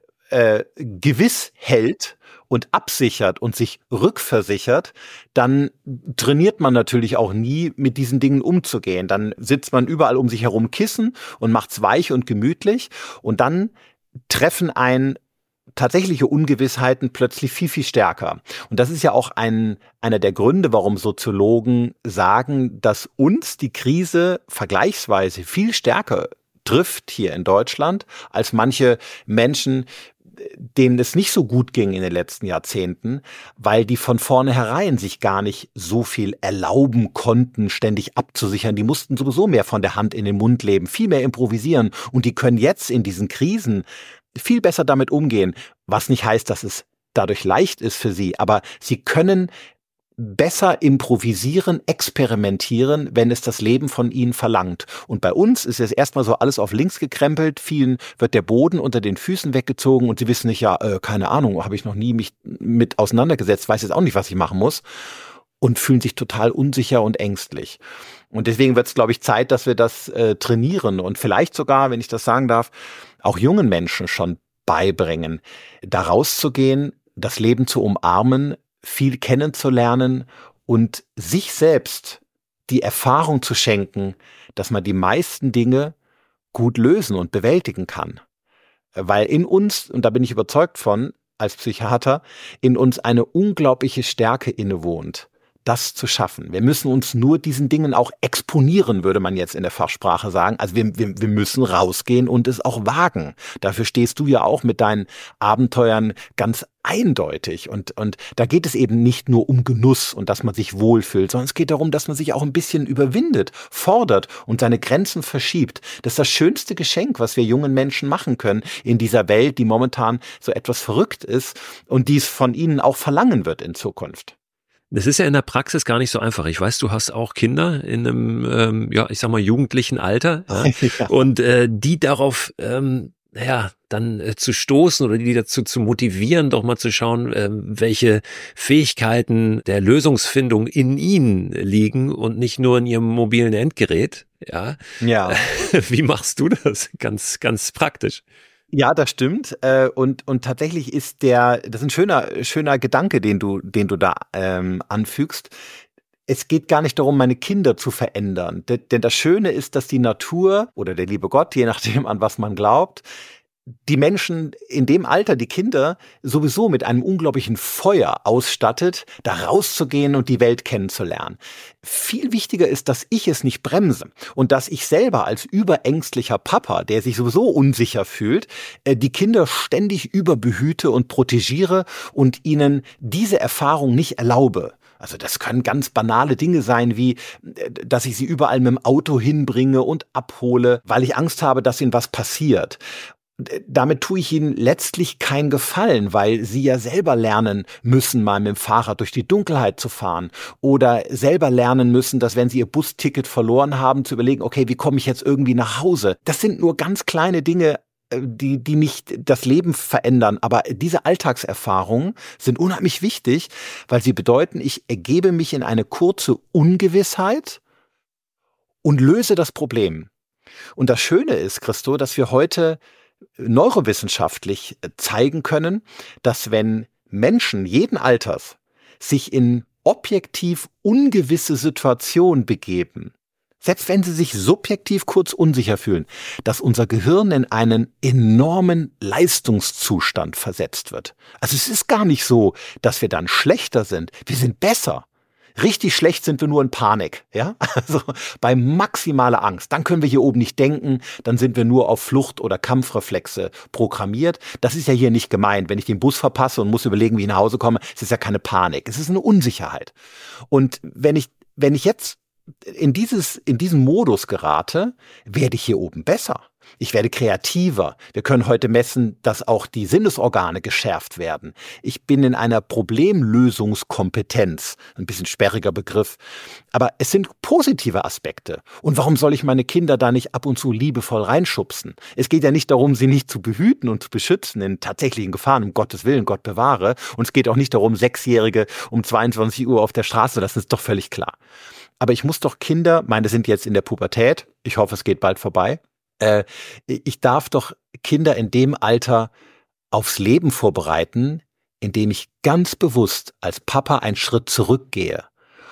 äh, gewiss hält und absichert und sich rückversichert, dann trainiert man natürlich auch nie, mit diesen Dingen umzugehen. Dann sitzt man überall um sich herum Kissen und macht's weich und gemütlich, und dann treffen ein tatsächliche Ungewissheiten plötzlich viel, viel stärker. Und das ist ja auch ein, einer der Gründe, warum Soziologen sagen, dass uns die Krise vergleichsweise viel stärker trifft hier in Deutschland als manche Menschen, denen es nicht so gut ging in den letzten Jahrzehnten, weil die von vornherein sich gar nicht so viel erlauben konnten, ständig abzusichern. Die mussten sowieso mehr von der Hand in den Mund leben, viel mehr improvisieren, und die können jetzt in diesen Krisen viel besser damit umgehen, was nicht heißt, dass es dadurch leicht ist für sie, aber sie können besser improvisieren, experimentieren, wenn es das Leben von ihnen verlangt. Und bei uns ist jetzt erstmal so alles auf links gekrempelt, vielen wird der Boden unter den Füßen weggezogen und sie wissen nicht, ja, äh, keine Ahnung, habe ich noch nie mich mit auseinandergesetzt, weiß jetzt auch nicht, was ich machen muss, und fühlen sich total unsicher und ängstlich. Und deswegen wird es, glaube ich, Zeit, dass wir das äh, trainieren und vielleicht sogar, wenn ich das sagen darf, auch jungen Menschen schon beibringen, da rauszugehen, das Leben zu umarmen, viel kennenzulernen und sich selbst die Erfahrung zu schenken, dass man die meisten Dinge gut lösen und bewältigen kann. Weil in uns, und da bin ich überzeugt von, als Psychiater, in uns eine unglaubliche Stärke innewohnt, das zu schaffen. Wir müssen uns nur diesen Dingen auch exponieren, würde man jetzt in der Fachsprache sagen. Also wir, wir, wir müssen rausgehen und es auch wagen. Dafür stehst du ja auch mit deinen Abenteuern ganz eindeutig. Und, und da geht es eben nicht nur um Genuss und dass man sich wohlfühlt, sondern es geht darum, dass man sich auch ein bisschen überwindet, fordert und seine Grenzen verschiebt. Das ist das schönste Geschenk, was wir jungen Menschen machen können in dieser Welt, die momentan so etwas verrückt ist und die es von ihnen auch verlangen wird in Zukunft. Das ist ja in der Praxis gar nicht so einfach. Ich weiß, du hast auch Kinder in einem, ähm, ja, ich sag mal, jugendlichen Alter. Ja? Ja. Und äh, die darauf, ähm, ja, dann äh, zu stoßen oder die dazu zu motivieren, doch mal zu schauen, äh, welche Fähigkeiten der Lösungsfindung in ihnen liegen und nicht nur in ihrem mobilen Endgerät. Ja. Ja. Wie machst du das? Ganz, ganz praktisch. Ja, das stimmt. Und, und tatsächlich ist der, das ist ein schöner, schöner Gedanke, den du, den du da ähm, anfügst. Es geht gar nicht darum, meine Kinder zu verändern. Denn das Schöne ist, dass die Natur oder der liebe Gott, je nachdem, an was man glaubt, die Menschen in dem Alter, die Kinder, sowieso mit einem unglaublichen Feuer ausstattet, da rauszugehen und die Welt kennenzulernen. Viel wichtiger ist, dass ich es nicht bremse und dass ich selber als überängstlicher Papa, der sich sowieso unsicher fühlt, die Kinder ständig überbehüte und protegiere und ihnen diese Erfahrung nicht erlaube. Also das können ganz banale Dinge sein, wie dass ich sie überall mit dem Auto hinbringe und abhole, weil ich Angst habe, dass ihnen was passiert. Damit tue ich ihnen letztlich keinen Gefallen, weil sie ja selber lernen müssen, mal mit dem Fahrrad durch die Dunkelheit zu fahren oder selber lernen müssen, dass wenn sie ihr Busticket verloren haben, zu überlegen, okay, wie komme ich jetzt irgendwie nach Hause? Das sind nur ganz kleine Dinge, die, die nicht das Leben verändern, aber diese Alltagserfahrungen sind unheimlich wichtig, weil sie bedeuten, ich ergebe mich in eine kurze Ungewissheit und löse das Problem. Und das Schöne ist, Christo, dass wir heute neurowissenschaftlich zeigen können, dass wenn Menschen jeden Alters sich in objektiv ungewisse Situationen begeben, selbst wenn sie sich subjektiv kurz unsicher fühlen, dass unser Gehirn in einen enormen Leistungszustand versetzt wird. Also es ist gar nicht so, dass wir dann schlechter sind. Wir sind besser. Richtig schlecht sind wir nur in Panik, ja? Also bei maximaler Angst. Dann können wir hier oben nicht denken, dann sind wir nur auf Flucht- oder Kampfreflexe programmiert. Das ist ja hier nicht gemeint. Wenn ich den Bus verpasse und muss überlegen, wie ich nach Hause komme, es ist ja keine Panik. Es ist eine Unsicherheit. Und wenn ich, wenn ich jetzt in dieses, in diesen Modus gerate, werde ich hier oben besser. Ich werde kreativer. Wir können heute messen, dass auch die Sinnesorgane geschärft werden. Ich bin in einer Problemlösungskompetenz. Ein bisschen sperriger Begriff. Aber es sind positive Aspekte. Und warum soll ich meine Kinder da nicht ab und zu liebevoll reinschubsen? Es geht ja nicht darum, sie nicht zu behüten und zu beschützen in tatsächlichen Gefahren, um Gottes Willen, Gott bewahre. Und es geht auch nicht darum, Sechsjährige um zweiundzwanzig Uhr auf der Straße zu lassen. Das ist doch völlig klar. Aber ich muss doch Kinder, meine sind jetzt in der Pubertät, ich hoffe, es geht bald vorbei, äh, ich darf doch Kinder in dem Alter aufs Leben vorbereiten, indem ich ganz bewusst als Papa einen Schritt zurückgehe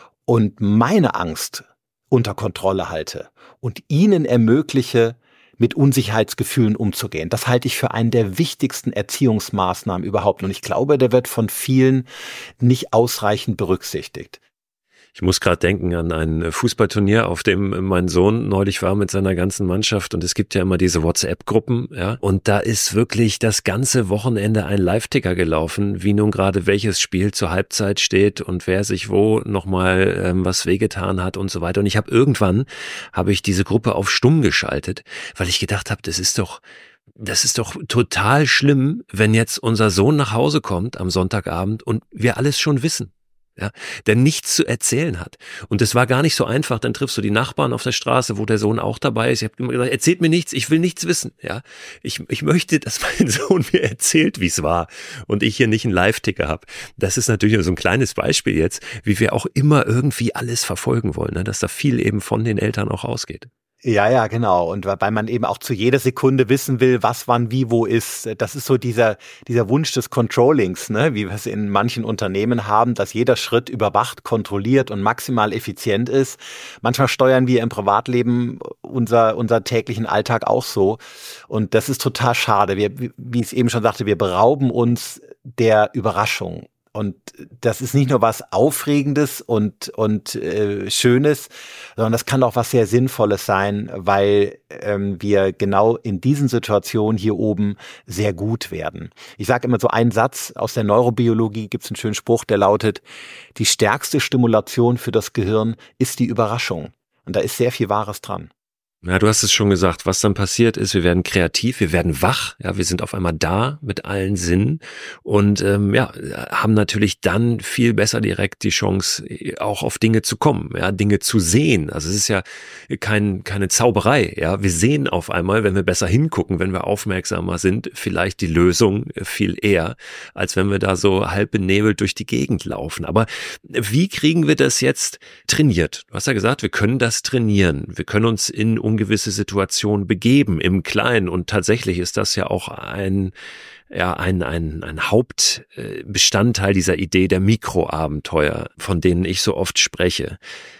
und meine Angst unter Kontrolle halte und ihnen ermögliche, mit Unsicherheitsgefühlen umzugehen. Das halte ich für einen der wichtigsten Erziehungsmaßnahmen überhaupt. Und ich glaube, der wird von vielen nicht ausreichend berücksichtigt. Ich muss gerade denken an ein Fußballturnier, auf dem mein Sohn neulich war mit seiner ganzen Mannschaft, und es gibt ja immer diese WhatsApp-Gruppen, ja, und da ist wirklich das ganze Wochenende ein Live-Ticker gelaufen, wie nun gerade welches Spiel zur Halbzeit steht und wer sich wo nochmal ähm, was wehgetan hat und so weiter. Und ich habe irgendwann, habe ich diese Gruppe auf stumm geschaltet, weil ich gedacht habe, das ist doch Das ist doch total schlimm, wenn jetzt unser Sohn nach Hause kommt am Sonntagabend und wir alles schon wissen. Ja, der nichts zu erzählen hat. Und das war gar nicht so einfach. Dann triffst du die Nachbarn auf der Straße, wo der Sohn auch dabei ist. Ich habe immer gesagt, erzählt mir nichts, ich will nichts wissen. Ja, ich, ich möchte, dass mein Sohn mir erzählt, wie es war und ich hier nicht einen Live-Ticker habe. Das ist natürlich nur so ein kleines Beispiel jetzt, wie wir auch immer irgendwie alles verfolgen wollen, ne? Dass da viel eben von den Eltern auch ausgeht. Ja, ja, genau. Und weil man eben auch zu jeder Sekunde wissen will, was wann wie wo ist. Das ist so dieser dieser Wunsch des Controllings, ne, wie wir es in manchen Unternehmen haben, dass jeder Schritt überwacht, kontrolliert und maximal effizient ist. Manchmal steuern wir im Privatleben unser unser täglichen Alltag auch so. Und das ist total schade. Wir, wie ich es eben schon sagte, wir berauben uns der Überraschung. Und das ist nicht nur was Aufregendes und und äh, Schönes, sondern das kann auch was sehr Sinnvolles sein, weil ähm, wir genau in diesen Situationen hier oben sehr gut werden. Ich sage immer so einen Satz aus der Neurobiologie, gibt es einen schönen Spruch, der lautet: Die stärkste Stimulation für das Gehirn ist die Überraschung. Und da ist sehr viel Wahres dran. Ja, du hast es schon gesagt, was dann passiert ist, wir werden kreativ, wir werden wach, ja, wir sind auf einmal da mit allen Sinnen und ähm, ja, haben natürlich dann viel besser direkt die Chance, auch auf Dinge zu kommen, ja, Dinge zu sehen. Also es ist ja kein, keine Zauberei, ja, wir sehen auf einmal, wenn wir besser hingucken, wenn wir aufmerksamer sind, vielleicht die Lösung viel eher, als wenn wir da so halb benebelt durch die Gegend laufen. Aber wie kriegen wir das jetzt trainiert? Du hast ja gesagt, wir können das trainieren, wir können uns in ungewisse Situationen begeben im Kleinen, und tatsächlich ist das ja auch ein ja ein ein ein Hauptbestandteil dieser Idee der Mikroabenteuer, von denen ich so oft spreche.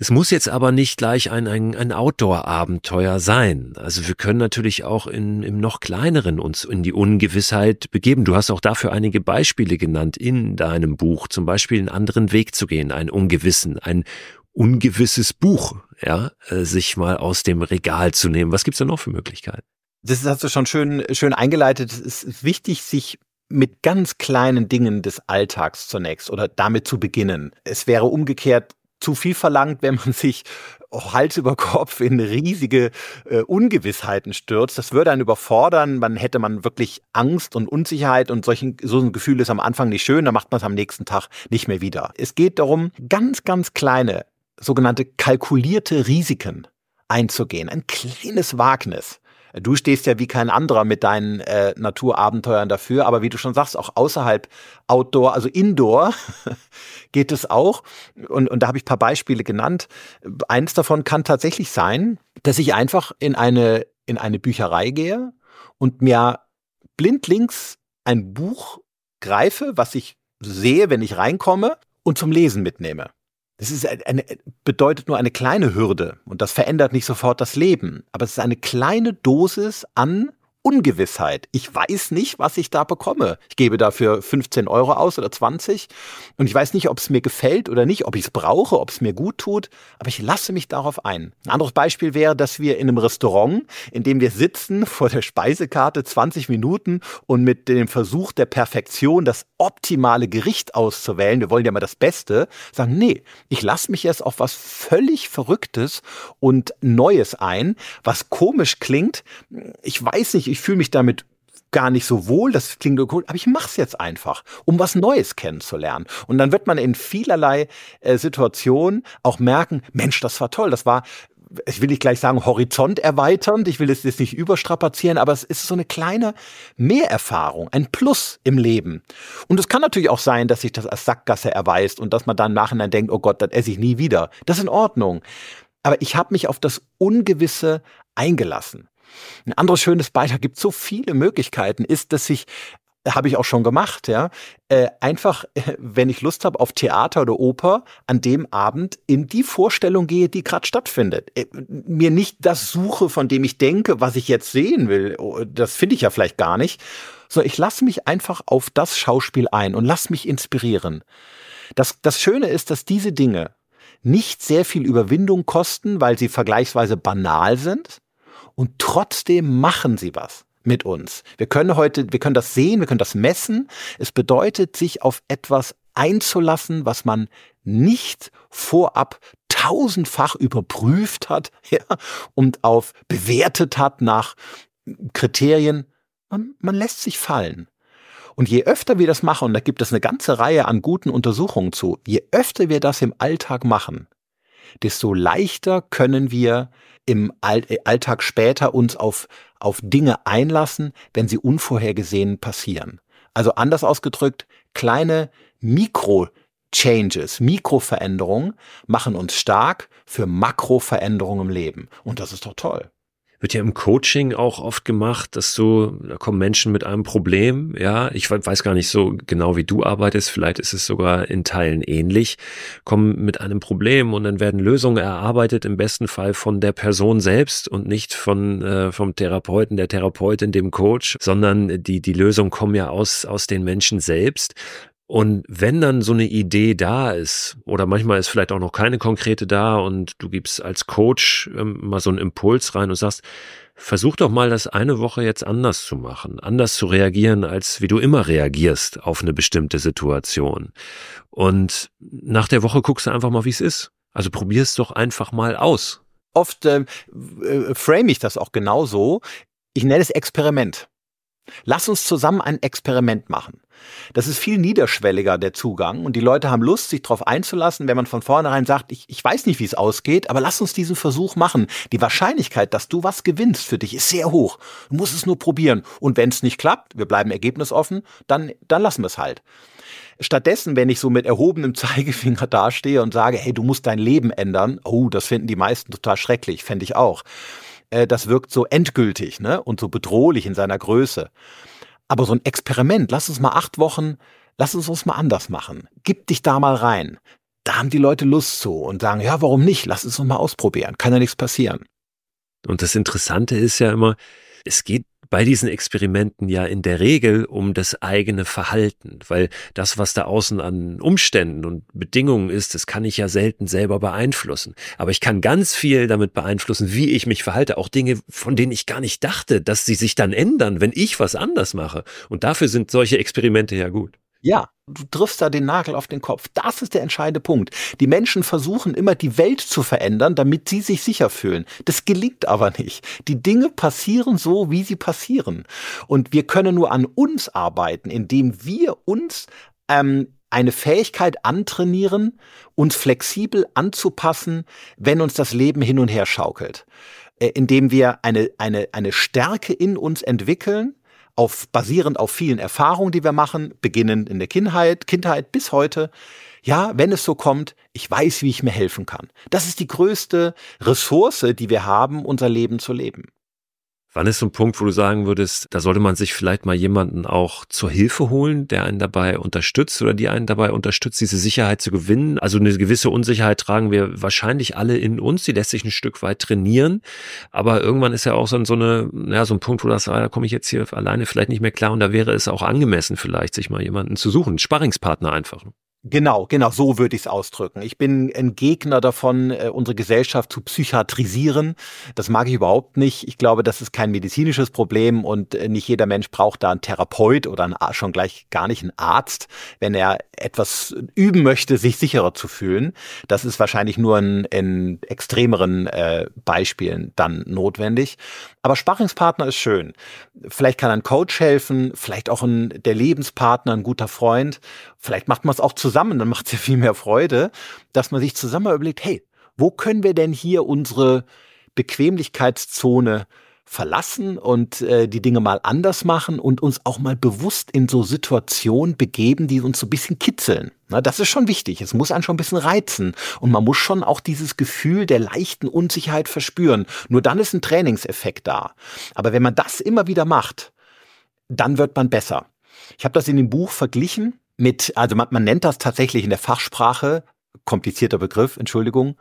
Es muss jetzt aber nicht gleich ein, ein, ein Outdoor-Abenteuer sein. Also wir können natürlich auch in, im noch kleineren uns in die Ungewissheit begeben. Du hast auch dafür einige Beispiele genannt in deinem Buch. Zum Beispiel einen anderen Weg zu gehen, einen ungewissen, ein ungewisses Buch, ja, äh, sich mal aus dem Regal zu nehmen. Was gibt's da noch für Möglichkeiten? Das hast du schon schön, schön eingeleitet. Es ist wichtig, sich mit ganz kleinen Dingen des Alltags zunächst oder damit zu beginnen. Es wäre umgekehrt zu viel verlangt, wenn man sich Hals über Kopf in riesige äh, Ungewissheiten stürzt. Das würde einen überfordern. Man hätte man wirklich Angst und Unsicherheit und solchen, so ein Gefühl ist am Anfang nicht schön, dann macht man es am nächsten Tag nicht mehr wieder. Es geht darum, ganz, ganz kleine, sogenannte kalkulierte Risiken einzugehen. Ein kleines Wagnis. Du stehst ja wie kein anderer mit deinen äh, Naturabenteuern dafür, aber wie du schon sagst, auch außerhalb Outdoor, also Indoor geht es auch. Und, und da habe ich ein paar Beispiele genannt. Eins davon kann tatsächlich sein, dass ich einfach in eine, in eine Bücherei gehe und mir blindlings ein Buch greife, was ich sehe, wenn ich reinkomme, und zum Lesen mitnehme. Das ist eine, bedeutet nur eine kleine Hürde und das verändert nicht sofort das Leben. Aber es ist eine kleine Dosis an Ungewissheit. Ich weiß nicht, was ich da bekomme. Ich gebe dafür fünfzehn Euro aus oder zwanzig und ich weiß nicht, ob es mir gefällt oder nicht, ob ich es brauche, ob es mir gut tut, aber ich lasse mich darauf ein. Ein anderes Beispiel wäre, dass wir in einem Restaurant, in dem wir sitzen, vor der Speisekarte zwanzig Minuten und mit dem Versuch der Perfektion das optimale Gericht auszuwählen, wir wollen ja mal das Beste, sagen, nee, ich lasse mich jetzt auf was völlig Verrücktes und Neues ein, was komisch klingt. Ich weiß nicht, ich fühle mich damit gar nicht so wohl, das klingt cool, aber ich mache es jetzt einfach, um was Neues kennenzulernen. Und dann wird man in vielerlei äh, Situationen auch merken, Mensch, das war toll, das war, ich will nicht gleich sagen Horizont erweiternd, ich will es jetzt nicht überstrapazieren, aber es ist so eine kleine Mehrerfahrung, ein Plus im Leben. Und es kann natürlich auch sein, dass sich das als Sackgasse erweist und dass man dann im Nachhinein denkt, oh Gott, das esse ich nie wieder. Das ist in Ordnung. Aber ich habe mich auf das Ungewisse eingelassen. Ein anderes schönes Beispiel, gibt so viele Möglichkeiten, ist, dass ich, habe ich auch schon gemacht, ja, äh, einfach, äh, wenn ich Lust habe auf Theater oder Oper, an dem Abend in die Vorstellung gehe, die gerade stattfindet. Äh, mir nicht das suche, von dem ich denke, was ich jetzt sehen will, das finde ich ja vielleicht gar nicht, sondern ich lasse mich einfach auf das Schauspiel ein und lasse mich inspirieren. Das, das Schöne ist, dass diese Dinge nicht sehr viel Überwindung kosten, weil sie vergleichsweise banal sind. Und trotzdem machen sie was mit uns. Wir können heute, wir können das sehen, wir können das messen. Es bedeutet, sich auf etwas einzulassen, was man nicht vorab tausendfach überprüft hat, ja, und auf bewertet hat nach Kriterien. Man, man lässt sich fallen. Und je öfter wir das machen, und da gibt es eine ganze Reihe an guten Untersuchungen zu, je öfter wir das im Alltag machen, desto leichter können wir im Alltag später uns auf, auf Dinge einlassen, wenn sie unvorhergesehen passieren. Also anders ausgedrückt, kleine Mikro-Changes, Mikroveränderungen machen uns stark für Makroveränderungen im Leben. Und das ist doch toll. Wird ja im Coaching auch oft gemacht, dass so, da kommen Menschen mit einem Problem, ja, ich weiß gar nicht so genau, wie du arbeitest, vielleicht ist es sogar in Teilen ähnlich, kommen mit einem Problem und dann werden Lösungen erarbeitet, im besten Fall von der Person selbst und nicht von äh, vom Therapeuten, der Therapeutin, dem Coach, sondern die die Lösungen kommen ja aus aus den Menschen selbst. Und wenn dann so eine Idee da ist, oder manchmal ist vielleicht auch noch keine konkrete da und du gibst als Coach ähm, mal so einen Impuls rein und sagst, versuch doch mal das eine Woche jetzt anders zu machen, anders zu reagieren, als wie du immer reagierst auf eine bestimmte Situation. Und nach der Woche guckst du einfach mal, wie es ist. Also probier es doch einfach mal aus. Oft äh, äh, frame ich das auch genauso. Ich nenne es Experiment. Lass uns zusammen ein Experiment machen. Das ist viel niederschwelliger, der Zugang. Und die Leute haben Lust, sich darauf einzulassen, wenn man von vornherein sagt, ich, ich weiß nicht, wie es ausgeht, aber lass uns diesen Versuch machen. Die Wahrscheinlichkeit, dass du was gewinnst für dich, ist sehr hoch. Du musst es nur probieren. Und wenn es nicht klappt, wir bleiben ergebnisoffen, dann, dann lassen wir es halt. Stattdessen, wenn ich so mit erhobenem Zeigefinger dastehe und sage, hey, du musst dein Leben ändern, oh, das finden die meisten total schrecklich, fände ich auch. Das wirkt so endgültig, ne, und so bedrohlich in seiner Größe. Aber so ein Experiment, lass uns mal acht Wochen, lass uns uns mal anders machen. Gib dich da mal rein. da haben die Leute Lust zu und sagen, ja, warum nicht? Lass es uns mal ausprobieren. Kann ja nichts passieren. Und das Interessante ist ja immer, es geht bei diesen Experimenten ja in der Regel um das eigene Verhalten, weil das, was da außen an Umständen und Bedingungen ist, das kann ich ja selten selber beeinflussen. Aber ich kann ganz viel damit beeinflussen, wie ich mich verhalte, auch Dinge, von denen ich gar nicht dachte, dass sie sich dann ändern, wenn ich was anders mache. Und dafür sind solche Experimente ja gut. Ja, du triffst da den Nagel auf den Kopf. Das ist der entscheidende Punkt. Die Menschen versuchen immer, die Welt zu verändern, damit sie sich sicher fühlen. Das gelingt aber nicht. Die Dinge passieren so, wie sie passieren. Und wir können nur an uns arbeiten, indem wir uns ähm, eine Fähigkeit antrainieren, uns flexibel anzupassen, wenn uns das Leben hin und her schaukelt. Äh, indem wir eine, eine, eine Stärke in uns entwickeln, Auf, basierend auf vielen Erfahrungen, die wir machen, beginnend in der Kindheit, Kindheit bis heute. Ja, wenn es so kommt, ich weiß, wie ich mir helfen kann. Das ist die größte Ressource, die wir haben, unser Leben zu leben. Wann ist so ein Punkt, wo du sagen würdest, da sollte man sich vielleicht mal jemanden auch zur Hilfe holen, der einen dabei unterstützt oder die einen dabei unterstützt, diese Sicherheit zu gewinnen? Also eine gewisse Unsicherheit tragen wir wahrscheinlich alle in uns, die lässt sich ein Stück weit trainieren. Aber irgendwann ist ja auch so, so, eine, ja, so ein Punkt, wo du sagst, ah, da komme ich jetzt hier alleine vielleicht nicht mehr klar und da wäre es auch angemessen vielleicht, sich mal jemanden zu suchen, einen Sparringspartner einfach. Genau, genau, so würde ich es ausdrücken. Ich bin ein Gegner davon, unsere Gesellschaft zu psychiatrisieren. Das mag ich überhaupt nicht. Ich glaube, das ist kein medizinisches Problem und nicht jeder Mensch braucht da einen Therapeut oder einen, schon gleich gar nicht einen Arzt, wenn er etwas üben möchte, sich sicherer zu fühlen. Das ist wahrscheinlich nur in, in extremeren äh, Beispielen dann notwendig. Aber Sparringspartner ist schön. Vielleicht kann ein Coach helfen, vielleicht auch ein, der Lebenspartner, ein guter Freund. Vielleicht macht man es auch zusammen, dann macht es ja viel mehr Freude, dass man sich zusammen überlegt, hey, wo können wir denn hier unsere Bequemlichkeitszone verlassen und äh, die Dinge mal anders machen und uns auch mal bewusst in so Situationen begeben, die uns so ein bisschen kitzeln. Na, das ist schon wichtig. Es muss einen schon ein bisschen reizen und man muss schon auch dieses Gefühl der leichten Unsicherheit verspüren. Nur dann ist ein Trainingseffekt da. Aber wenn man das immer wieder macht, dann wird man besser. Ich habe das in dem Buch verglichen mit, also man, man nennt das tatsächlich in der Fachsprache, komplizierter Begriff, Entschuldigung,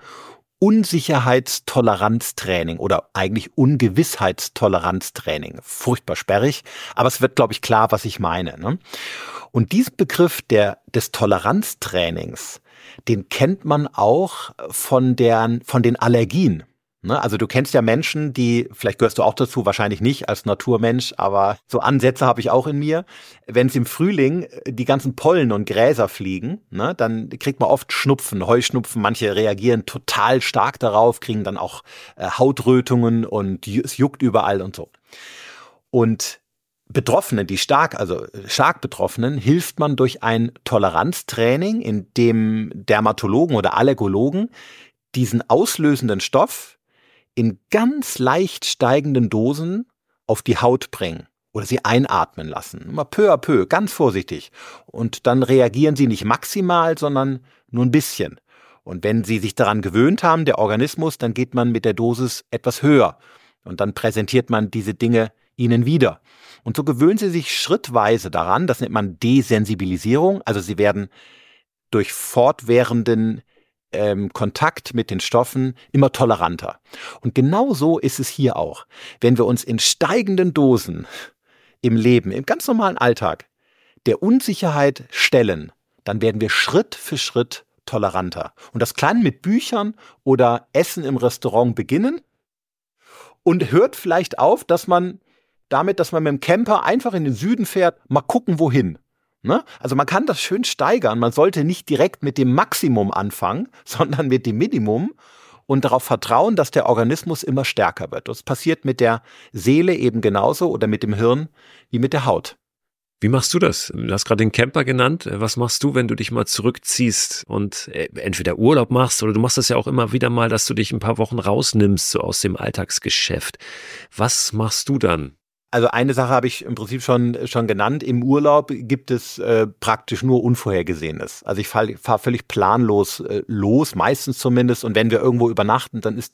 Unsicherheitstoleranztraining oder eigentlich Ungewissheitstoleranztraining. Furchtbar sperrig, aber es wird, glaube ich, klar, was ich meine. Ne? Und diesen Begriff der, des Toleranztrainings, den kennt man auch von, der, von den Allergien. Ne? Also du kennst ja Menschen, die, vielleicht gehörst du auch dazu, wahrscheinlich nicht als Naturmensch, aber so Ansätze habe ich auch in mir. Wenn es im Frühling die ganzen Pollen und Gräser fliegen, ne, dann kriegt man oft Schnupfen, Heuschnupfen. Manche reagieren total stark darauf, kriegen dann auch äh, Hautrötungen und es juckt überall und so. Und Betroffenen, die stark, also stark Betroffenen, hilft man durch ein Toleranztraining, in dem Dermatologen oder Allergologen diesen auslösenden Stoff in ganz leicht steigenden Dosen auf die Haut bringen oder sie einatmen lassen. Immer peu à peu, ganz vorsichtig. Und dann reagieren sie nicht maximal, sondern nur ein bisschen. Und wenn sie sich daran gewöhnt haben, der Organismus, dann geht man mit der Dosis etwas höher. Und dann präsentiert man diese Dinge ihnen wieder. Und so gewöhnen sie sich schrittweise daran, das nennt man Desensibilisierung. Also sie werden durch fortwährenden Ähm, Kontakt mit den Stoffen immer toleranter. Und genau so ist es hier auch. Wenn wir uns in steigenden Dosen im Leben, im ganz normalen Alltag, der Unsicherheit stellen, dann werden wir Schritt für Schritt toleranter. Und das kann mit Büchern oder Essen im Restaurant beginnen und hört vielleicht auf, dass man damit, dass man mit dem Camper einfach in den Süden fährt, mal gucken, wohin. Ne? Also man kann das schön steigern. Man sollte nicht direkt mit dem Maximum anfangen, sondern mit dem Minimum und darauf vertrauen, dass der Organismus immer stärker wird. Das passiert mit der Seele eben genauso oder mit dem Hirn wie mit der Haut. Wie machst du das? Du hast gerade den Camper genannt. Was machst du, wenn du dich mal zurückziehst und entweder Urlaub machst oder du machst das ja auch immer wieder mal, dass du dich ein paar Wochen rausnimmst, so aus dem Alltagsgeschäft. Was machst du dann? Also eine Sache habe ich im Prinzip schon schon genannt. Im Urlaub gibt es äh, praktisch nur Unvorhergesehenes. Also ich fahre fahr völlig planlos äh, los, meistens zumindest. Und wenn wir irgendwo übernachten, dann ist das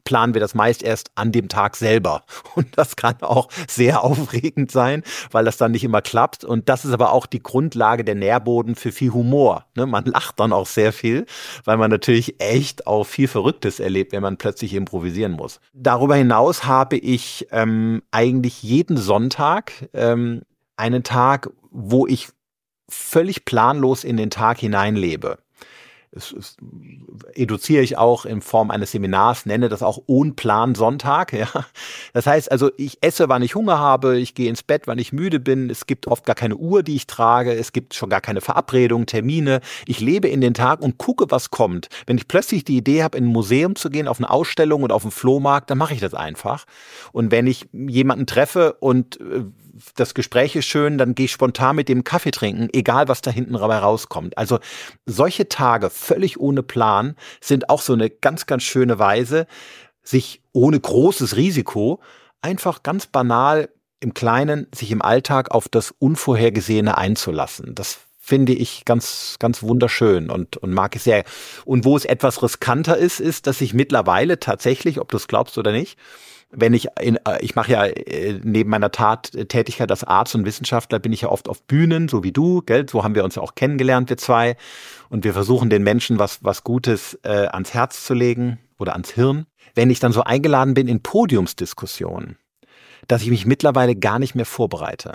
planen wir das meist erst an dem Tag selber. Und das kann auch sehr aufregend sein, weil das dann nicht immer klappt. Und das ist aber auch die Grundlage, der Nährboden für viel Humor. Ne? Man lacht dann auch sehr viel, weil man natürlich echt auch viel Verrücktes erlebt, wenn man plötzlich improvisieren muss. Darüber hinaus habe ich ähm, eigentlich jeden Sonntag ähm, einen Tag, wo ich völlig planlos in den Tag hineinlebe. Das, das eduziere ich auch in Form eines Seminars, nenne das auch ohne Plan Sonntag. Ja. Das heißt also, ich esse, wann ich Hunger habe, ich gehe ins Bett, wann ich müde bin. Es gibt oft gar keine Uhr, die ich trage. Es gibt schon gar keine Verabredungen, Termine. Ich lebe in den Tag und gucke, was kommt. Wenn ich plötzlich die Idee habe, in ein Museum zu gehen, auf eine Ausstellung oder auf einen Flohmarkt, dann mache ich das einfach. Und wenn ich jemanden treffe und äh, das Gespräch ist schön, dann gehe ich spontan mit dem Kaffee trinken, egal was da hinten dabei rauskommt. Also solche Tage völlig ohne Plan sind auch so eine ganz, ganz schöne Weise, sich ohne großes Risiko einfach ganz banal im Kleinen, sich im Alltag auf das Unvorhergesehene einzulassen. Das finde ich ganz, ganz wunderschön und, und mag es sehr. Und wo es etwas riskanter ist, ist, dass ich mittlerweile tatsächlich, ob du es glaubst oder nicht, wenn ich, in, ich mache ja neben meiner Tattätigkeit als Arzt und Wissenschaftler, bin ich ja oft auf Bühnen, so wie du, gell? So haben wir uns ja auch kennengelernt, wir zwei. Und wir versuchen den Menschen was, was Gutes äh, ans Herz zu legen oder ans Hirn. Wenn ich dann so eingeladen bin in Podiumsdiskussionen, dass ich mich mittlerweile gar nicht mehr vorbereite.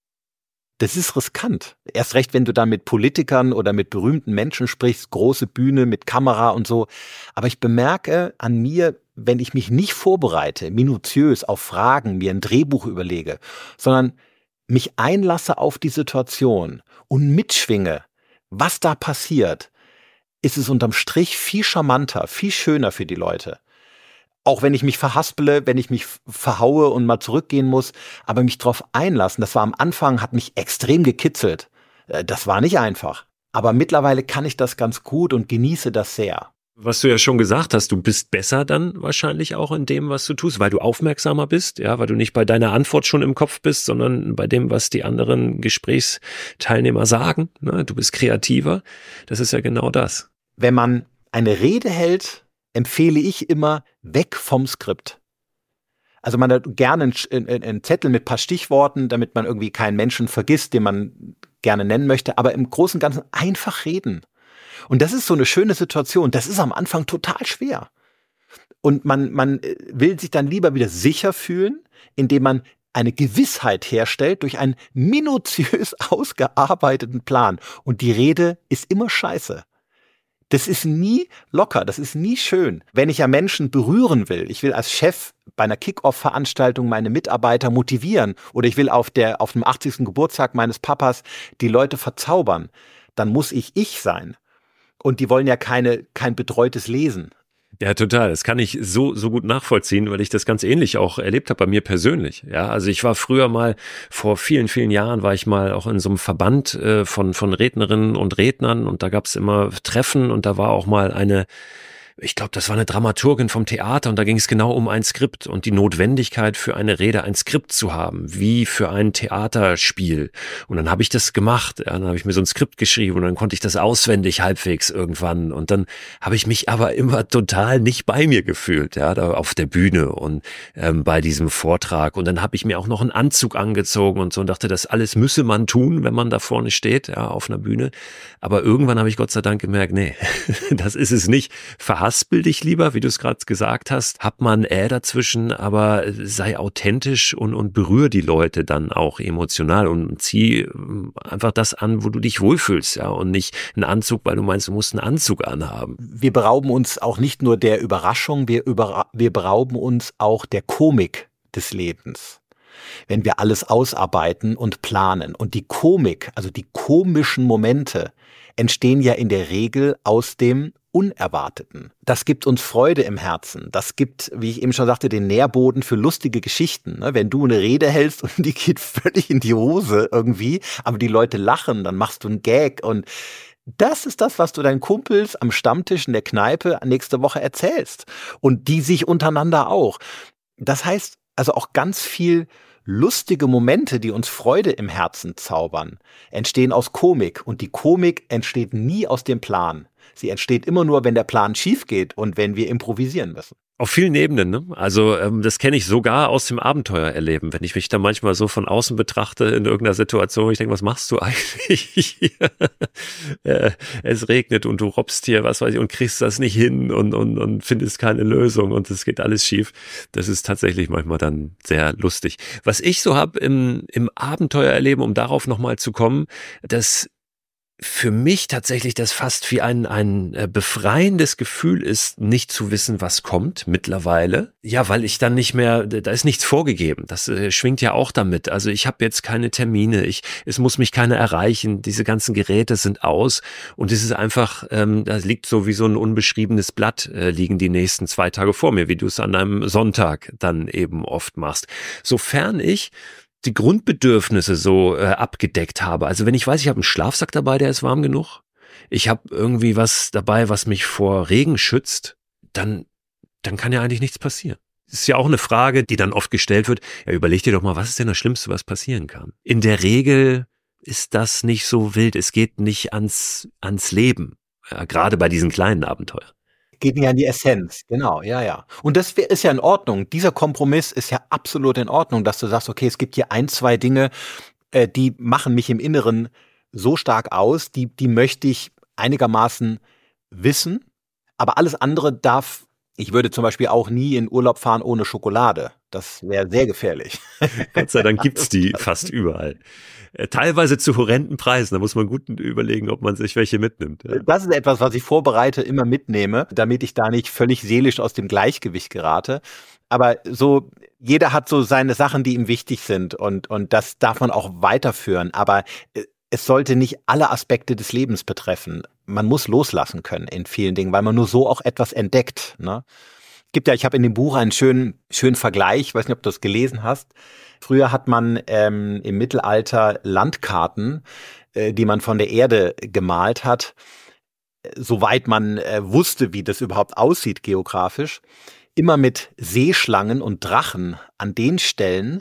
Das ist riskant. Erst recht, wenn du da mit Politikern oder mit berühmten Menschen sprichst, große Bühne mit Kamera und so. Aber ich bemerke an mir, wenn ich mich nicht vorbereite, minutiös auf Fragen, mir ein Drehbuch überlege, sondern mich einlasse auf die Situation und mitschwinge, was da passiert, ist es unterm Strich viel charmanter, viel schöner für die Leute. Auch wenn ich mich verhaspele, wenn ich mich verhaue und mal zurückgehen muss, aber mich drauf einlassen, das war am Anfang, hat mich extrem gekitzelt. Das war nicht einfach. Aber mittlerweile kann ich das ganz gut und genieße das sehr. Was du ja schon gesagt hast, du bist besser dann wahrscheinlich auch in dem, was du tust, weil du aufmerksamer bist, ja, weil du nicht bei deiner Antwort schon im Kopf bist, sondern bei dem, was die anderen Gesprächsteilnehmer sagen. Ne? Du bist kreativer. Das ist ja genau das. Wenn man eine Rede hält, empfehle ich immer weg vom Skript. Also man hat gerne einen, einen Zettel mit ein paar Stichworten, damit man irgendwie keinen Menschen vergisst, den man gerne nennen möchte, aber im Großen und Ganzen einfach reden. Und das ist so eine schöne Situation. Das ist am Anfang total schwer. Und man, man will sich dann lieber wieder sicher fühlen, indem man eine Gewissheit herstellt durch einen minutiös ausgearbeiteten Plan. Und die Rede ist immer scheiße. Das ist nie locker, das ist nie schön. Wenn ich ja Menschen berühren will, ich will als Chef bei einer Kick-Off-Veranstaltung meine Mitarbeiter motivieren oder ich will auf der, auf dem achtzigsten Geburtstag meines Papas die Leute verzaubern, dann muss ich ich sein. Und die wollen ja keine, kein betreutes Lesen. Ja, total. Das kann ich so so gut nachvollziehen, weil ich das ganz ähnlich auch erlebt habe bei mir persönlich. Ja, also ich war früher mal, vor vielen, vielen Jahren war ich mal auch in so einem Verband äh, von von Rednerinnen und Rednern und da gab es immer Treffen und da war auch mal eine, ich glaube, das war eine Dramaturgin vom Theater und da ging es genau um ein Skript und die Notwendigkeit für eine Rede, ein Skript zu haben, wie für ein Theaterspiel. Und dann habe ich das gemacht, ja, dann habe ich mir so ein Skript geschrieben und dann konnte ich das auswendig halbwegs irgendwann und dann habe ich mich aber immer total nicht bei mir gefühlt, ja, da auf der Bühne und ähm, bei diesem Vortrag und dann habe ich mir auch noch einen Anzug angezogen und so und dachte, das alles müsse man tun, wenn man da vorne steht, ja, auf einer Bühne. Aber irgendwann habe ich Gott sei Dank gemerkt, nee, das ist es nicht. Verhaspel dich lieber, wie du es gerade gesagt hast, hab mal ein Äh dazwischen, aber sei authentisch und, und berühre die Leute dann auch emotional und zieh einfach das an, wo du dich wohlfühlst, ja, und nicht einen Anzug, weil du meinst, du musst einen Anzug anhaben. Wir berauben uns auch nicht nur der Überraschung, wir, über, wir berauben uns auch der Komik des Lebens. Wenn wir alles ausarbeiten und planen. Und die Komik, also die komischen Momente, entstehen ja in der Regel aus dem Unerwarteten. Das gibt uns Freude im Herzen. Das gibt, wie ich eben schon sagte, den Nährboden für lustige Geschichten. Wenn du eine Rede hältst und die geht völlig in die Hose irgendwie, aber die Leute lachen, dann machst du einen Gag und das ist das, was du deinen Kumpels am Stammtisch in der Kneipe nächste Woche erzählst. Und die sich untereinander auch. Das heißt also auch ganz viel lustige Momente, die uns Freude im Herzen zaubern, entstehen aus Komik. Und die Komik entsteht nie aus dem Plan. Sie entsteht immer nur, wenn der Plan schief geht und wenn wir improvisieren müssen. Auf vielen Ebenen, ne? Also ähm, das kenne ich sogar aus dem Abenteuererleben. Wenn ich mich da manchmal so von außen betrachte in irgendeiner Situation, wo ich denke, was machst du eigentlich hier? äh, es regnet und du robbst hier, was weiß ich, und kriegst das nicht hin und, und, und findest keine Lösung und es geht alles schief. Das ist tatsächlich manchmal dann sehr lustig. Was ich so habe im, im Abenteuererleben, um darauf nochmal zu kommen, dass für mich tatsächlich das fast wie ein, ein äh, befreiendes Gefühl ist, nicht zu wissen, was kommt mittlerweile. Ja, weil ich dann nicht mehr, da ist nichts vorgegeben. Das äh, schwingt ja auch damit. Also ich habe jetzt keine Termine, ich, es muss mich keiner erreichen. Diese ganzen Geräte sind aus und es ist einfach, ähm, da liegt so wie so ein unbeschriebenes Blatt, äh, liegen die nächsten zwei Tage vor mir, wie du es an einem Sonntag dann eben oft machst. Sofern ich die Grundbedürfnisse so äh, abgedeckt habe. Also wenn ich weiß, ich habe einen Schlafsack dabei, der ist warm genug, ich habe irgendwie was dabei, was mich vor Regen schützt, dann, dann kann ja eigentlich nichts passieren. Das ist ja auch eine Frage, die dann oft gestellt wird. Ja, überleg dir doch mal, was ist denn das Schlimmste, was passieren kann? In der Regel ist das nicht so wild. Es geht nicht ans, ans Leben, ja, gerade bei diesen kleinen Abenteuern. Geht nicht an die Essenz, genau, ja, ja. Und das wär- ist ja in Ordnung. Dieser Kompromiss ist ja absolut in Ordnung, dass du sagst, okay, es gibt hier ein, zwei Dinge, äh, die machen mich im Inneren so stark aus, die, die möchte ich einigermaßen wissen, aber alles andere darf, ich würde zum Beispiel auch nie in Urlaub fahren ohne Schokolade. Das wäre sehr gefährlich. Gott sei Dank gibt's die fast überall. Äh, Teilweise zu horrenden Preisen. Da muss man gut überlegen, ob man sich welche mitnimmt. Ja. Das ist etwas, was ich vorbereite, immer mitnehme, damit ich da nicht völlig seelisch aus dem Gleichgewicht gerate. Aber so, jeder hat so seine Sachen, die ihm wichtig sind und, und das darf man auch weiterführen. Aber äh, es sollte nicht alle Aspekte des Lebens betreffen. Man muss loslassen können in vielen Dingen, weil man nur so auch etwas entdeckt, ne? Gibt ja, ich habe in dem Buch einen schönen, schönen Vergleich, ich weiß nicht, ob du das gelesen hast. Früher hat man ähm, im Mittelalter Landkarten, äh, die man von der Erde gemalt hat, äh, soweit man äh, wusste, wie das überhaupt aussieht geografisch, immer mit Seeschlangen und Drachen an den Stellen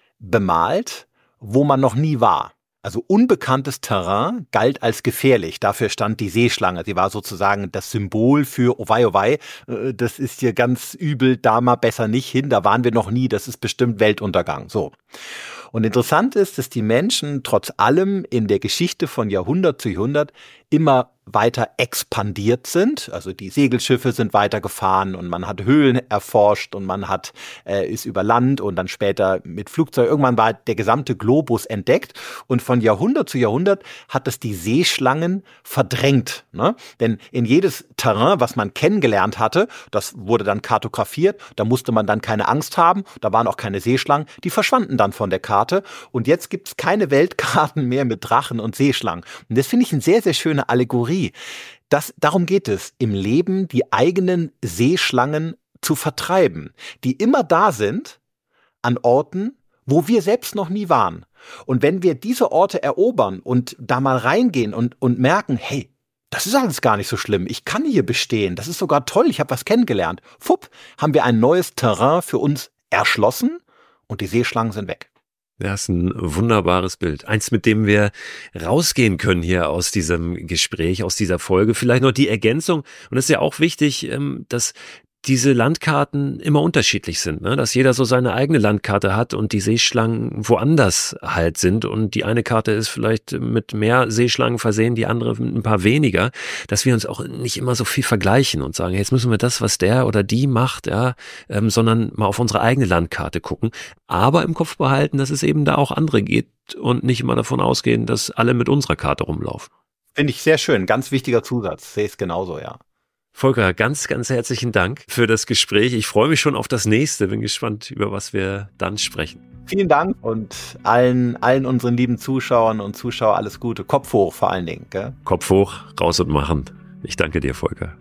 bemalt, wo man noch nie war. Also unbekanntes Terrain galt als gefährlich. Dafür stand die Seeschlange. Sie war sozusagen das Symbol für, oh wei, oh wei, äh, das ist hier ganz übel, da mal besser nicht hin, da waren wir noch nie, das ist bestimmt Weltuntergang. So. Und interessant ist, dass die Menschen trotz allem in der Geschichte von Jahrhundert zu Jahrhundert immer weiter expandiert sind. Also die Segelschiffe sind weitergefahren und man hat Höhlen erforscht und man hat äh, ist über Land und dann später mit Flugzeug. Irgendwann war der gesamte Globus entdeckt und von Jahrhundert zu Jahrhundert hat es die Seeschlangen verdrängt. Ne? Denn in jedes Terrain, was man kennengelernt hatte, das wurde dann kartografiert, da musste man dann keine Angst haben, da waren auch keine Seeschlangen, die verschwanden dann von der Karte und jetzt gibt es keine Weltkarten mehr mit Drachen und Seeschlangen. Und das finde ich eine sehr, sehr schöne Allegorie. Das, darum geht es, im Leben die eigenen Seeschlangen zu vertreiben, die immer da sind an Orten, wo wir selbst noch nie waren. Und wenn wir diese Orte erobern und da mal reingehen und, und merken, hey, das ist alles gar nicht so schlimm, ich kann hier bestehen, das ist sogar toll, ich habe was kennengelernt. Fupp, haben wir ein neues Terrain für uns erschlossen und die Seeschlangen sind weg. Das ist ein wunderbares Bild. Eins, mit dem wir rausgehen können hier aus diesem Gespräch, aus dieser Folge. Vielleicht noch die Ergänzung. Und es ist ja auch wichtig, dass diese Landkarten immer unterschiedlich sind, ne? Dass jeder so seine eigene Landkarte hat und die Seeschlangen woanders halt sind und die eine Karte ist vielleicht mit mehr Seeschlangen versehen, die andere mit ein paar weniger, dass wir uns auch nicht immer so viel vergleichen und sagen, jetzt müssen wir das, was der oder die macht, ja, ähm, sondern mal auf unsere eigene Landkarte gucken, aber im Kopf behalten, dass es eben da auch andere geht und nicht immer davon ausgehen, dass alle mit unserer Karte rumlaufen. Finde ich sehr schön, ganz wichtiger Zusatz, sehe es genauso, ja. Volker, ganz, ganz herzlichen Dank für das Gespräch. Ich freue mich schon auf das nächste. Bin gespannt, über was wir dann sprechen. Vielen Dank und allen, allen unseren lieben Zuschauern und Zuschauern alles Gute. Kopf hoch vor allen Dingen. Gell? Kopf hoch, raus und machen. Ich danke dir, Volker.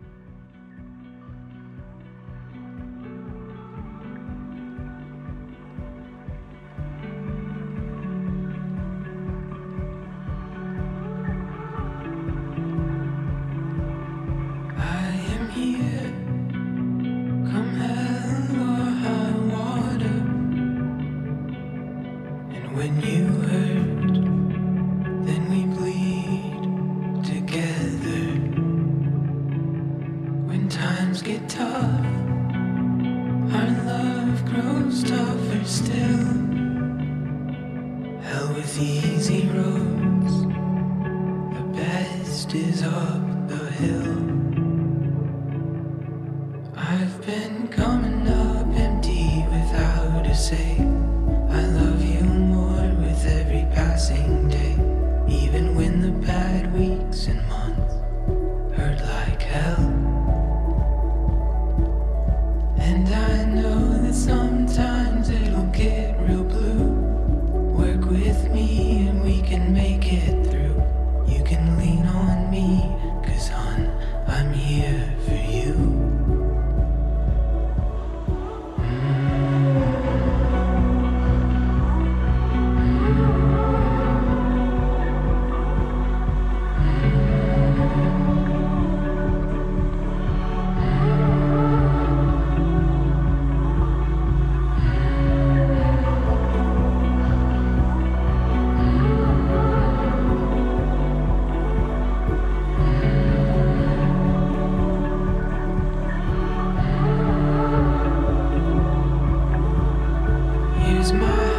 Times get tough. easy roads, the best is up the hill. I've been coming up empty without a say. I love you more with every passing day, even when the bad weeks and months hurt like hell. And I know that sometimes it'll get real blue. Work with me and we can make it through. You can lean on me, 'cause hon, I'm here for you. Here's my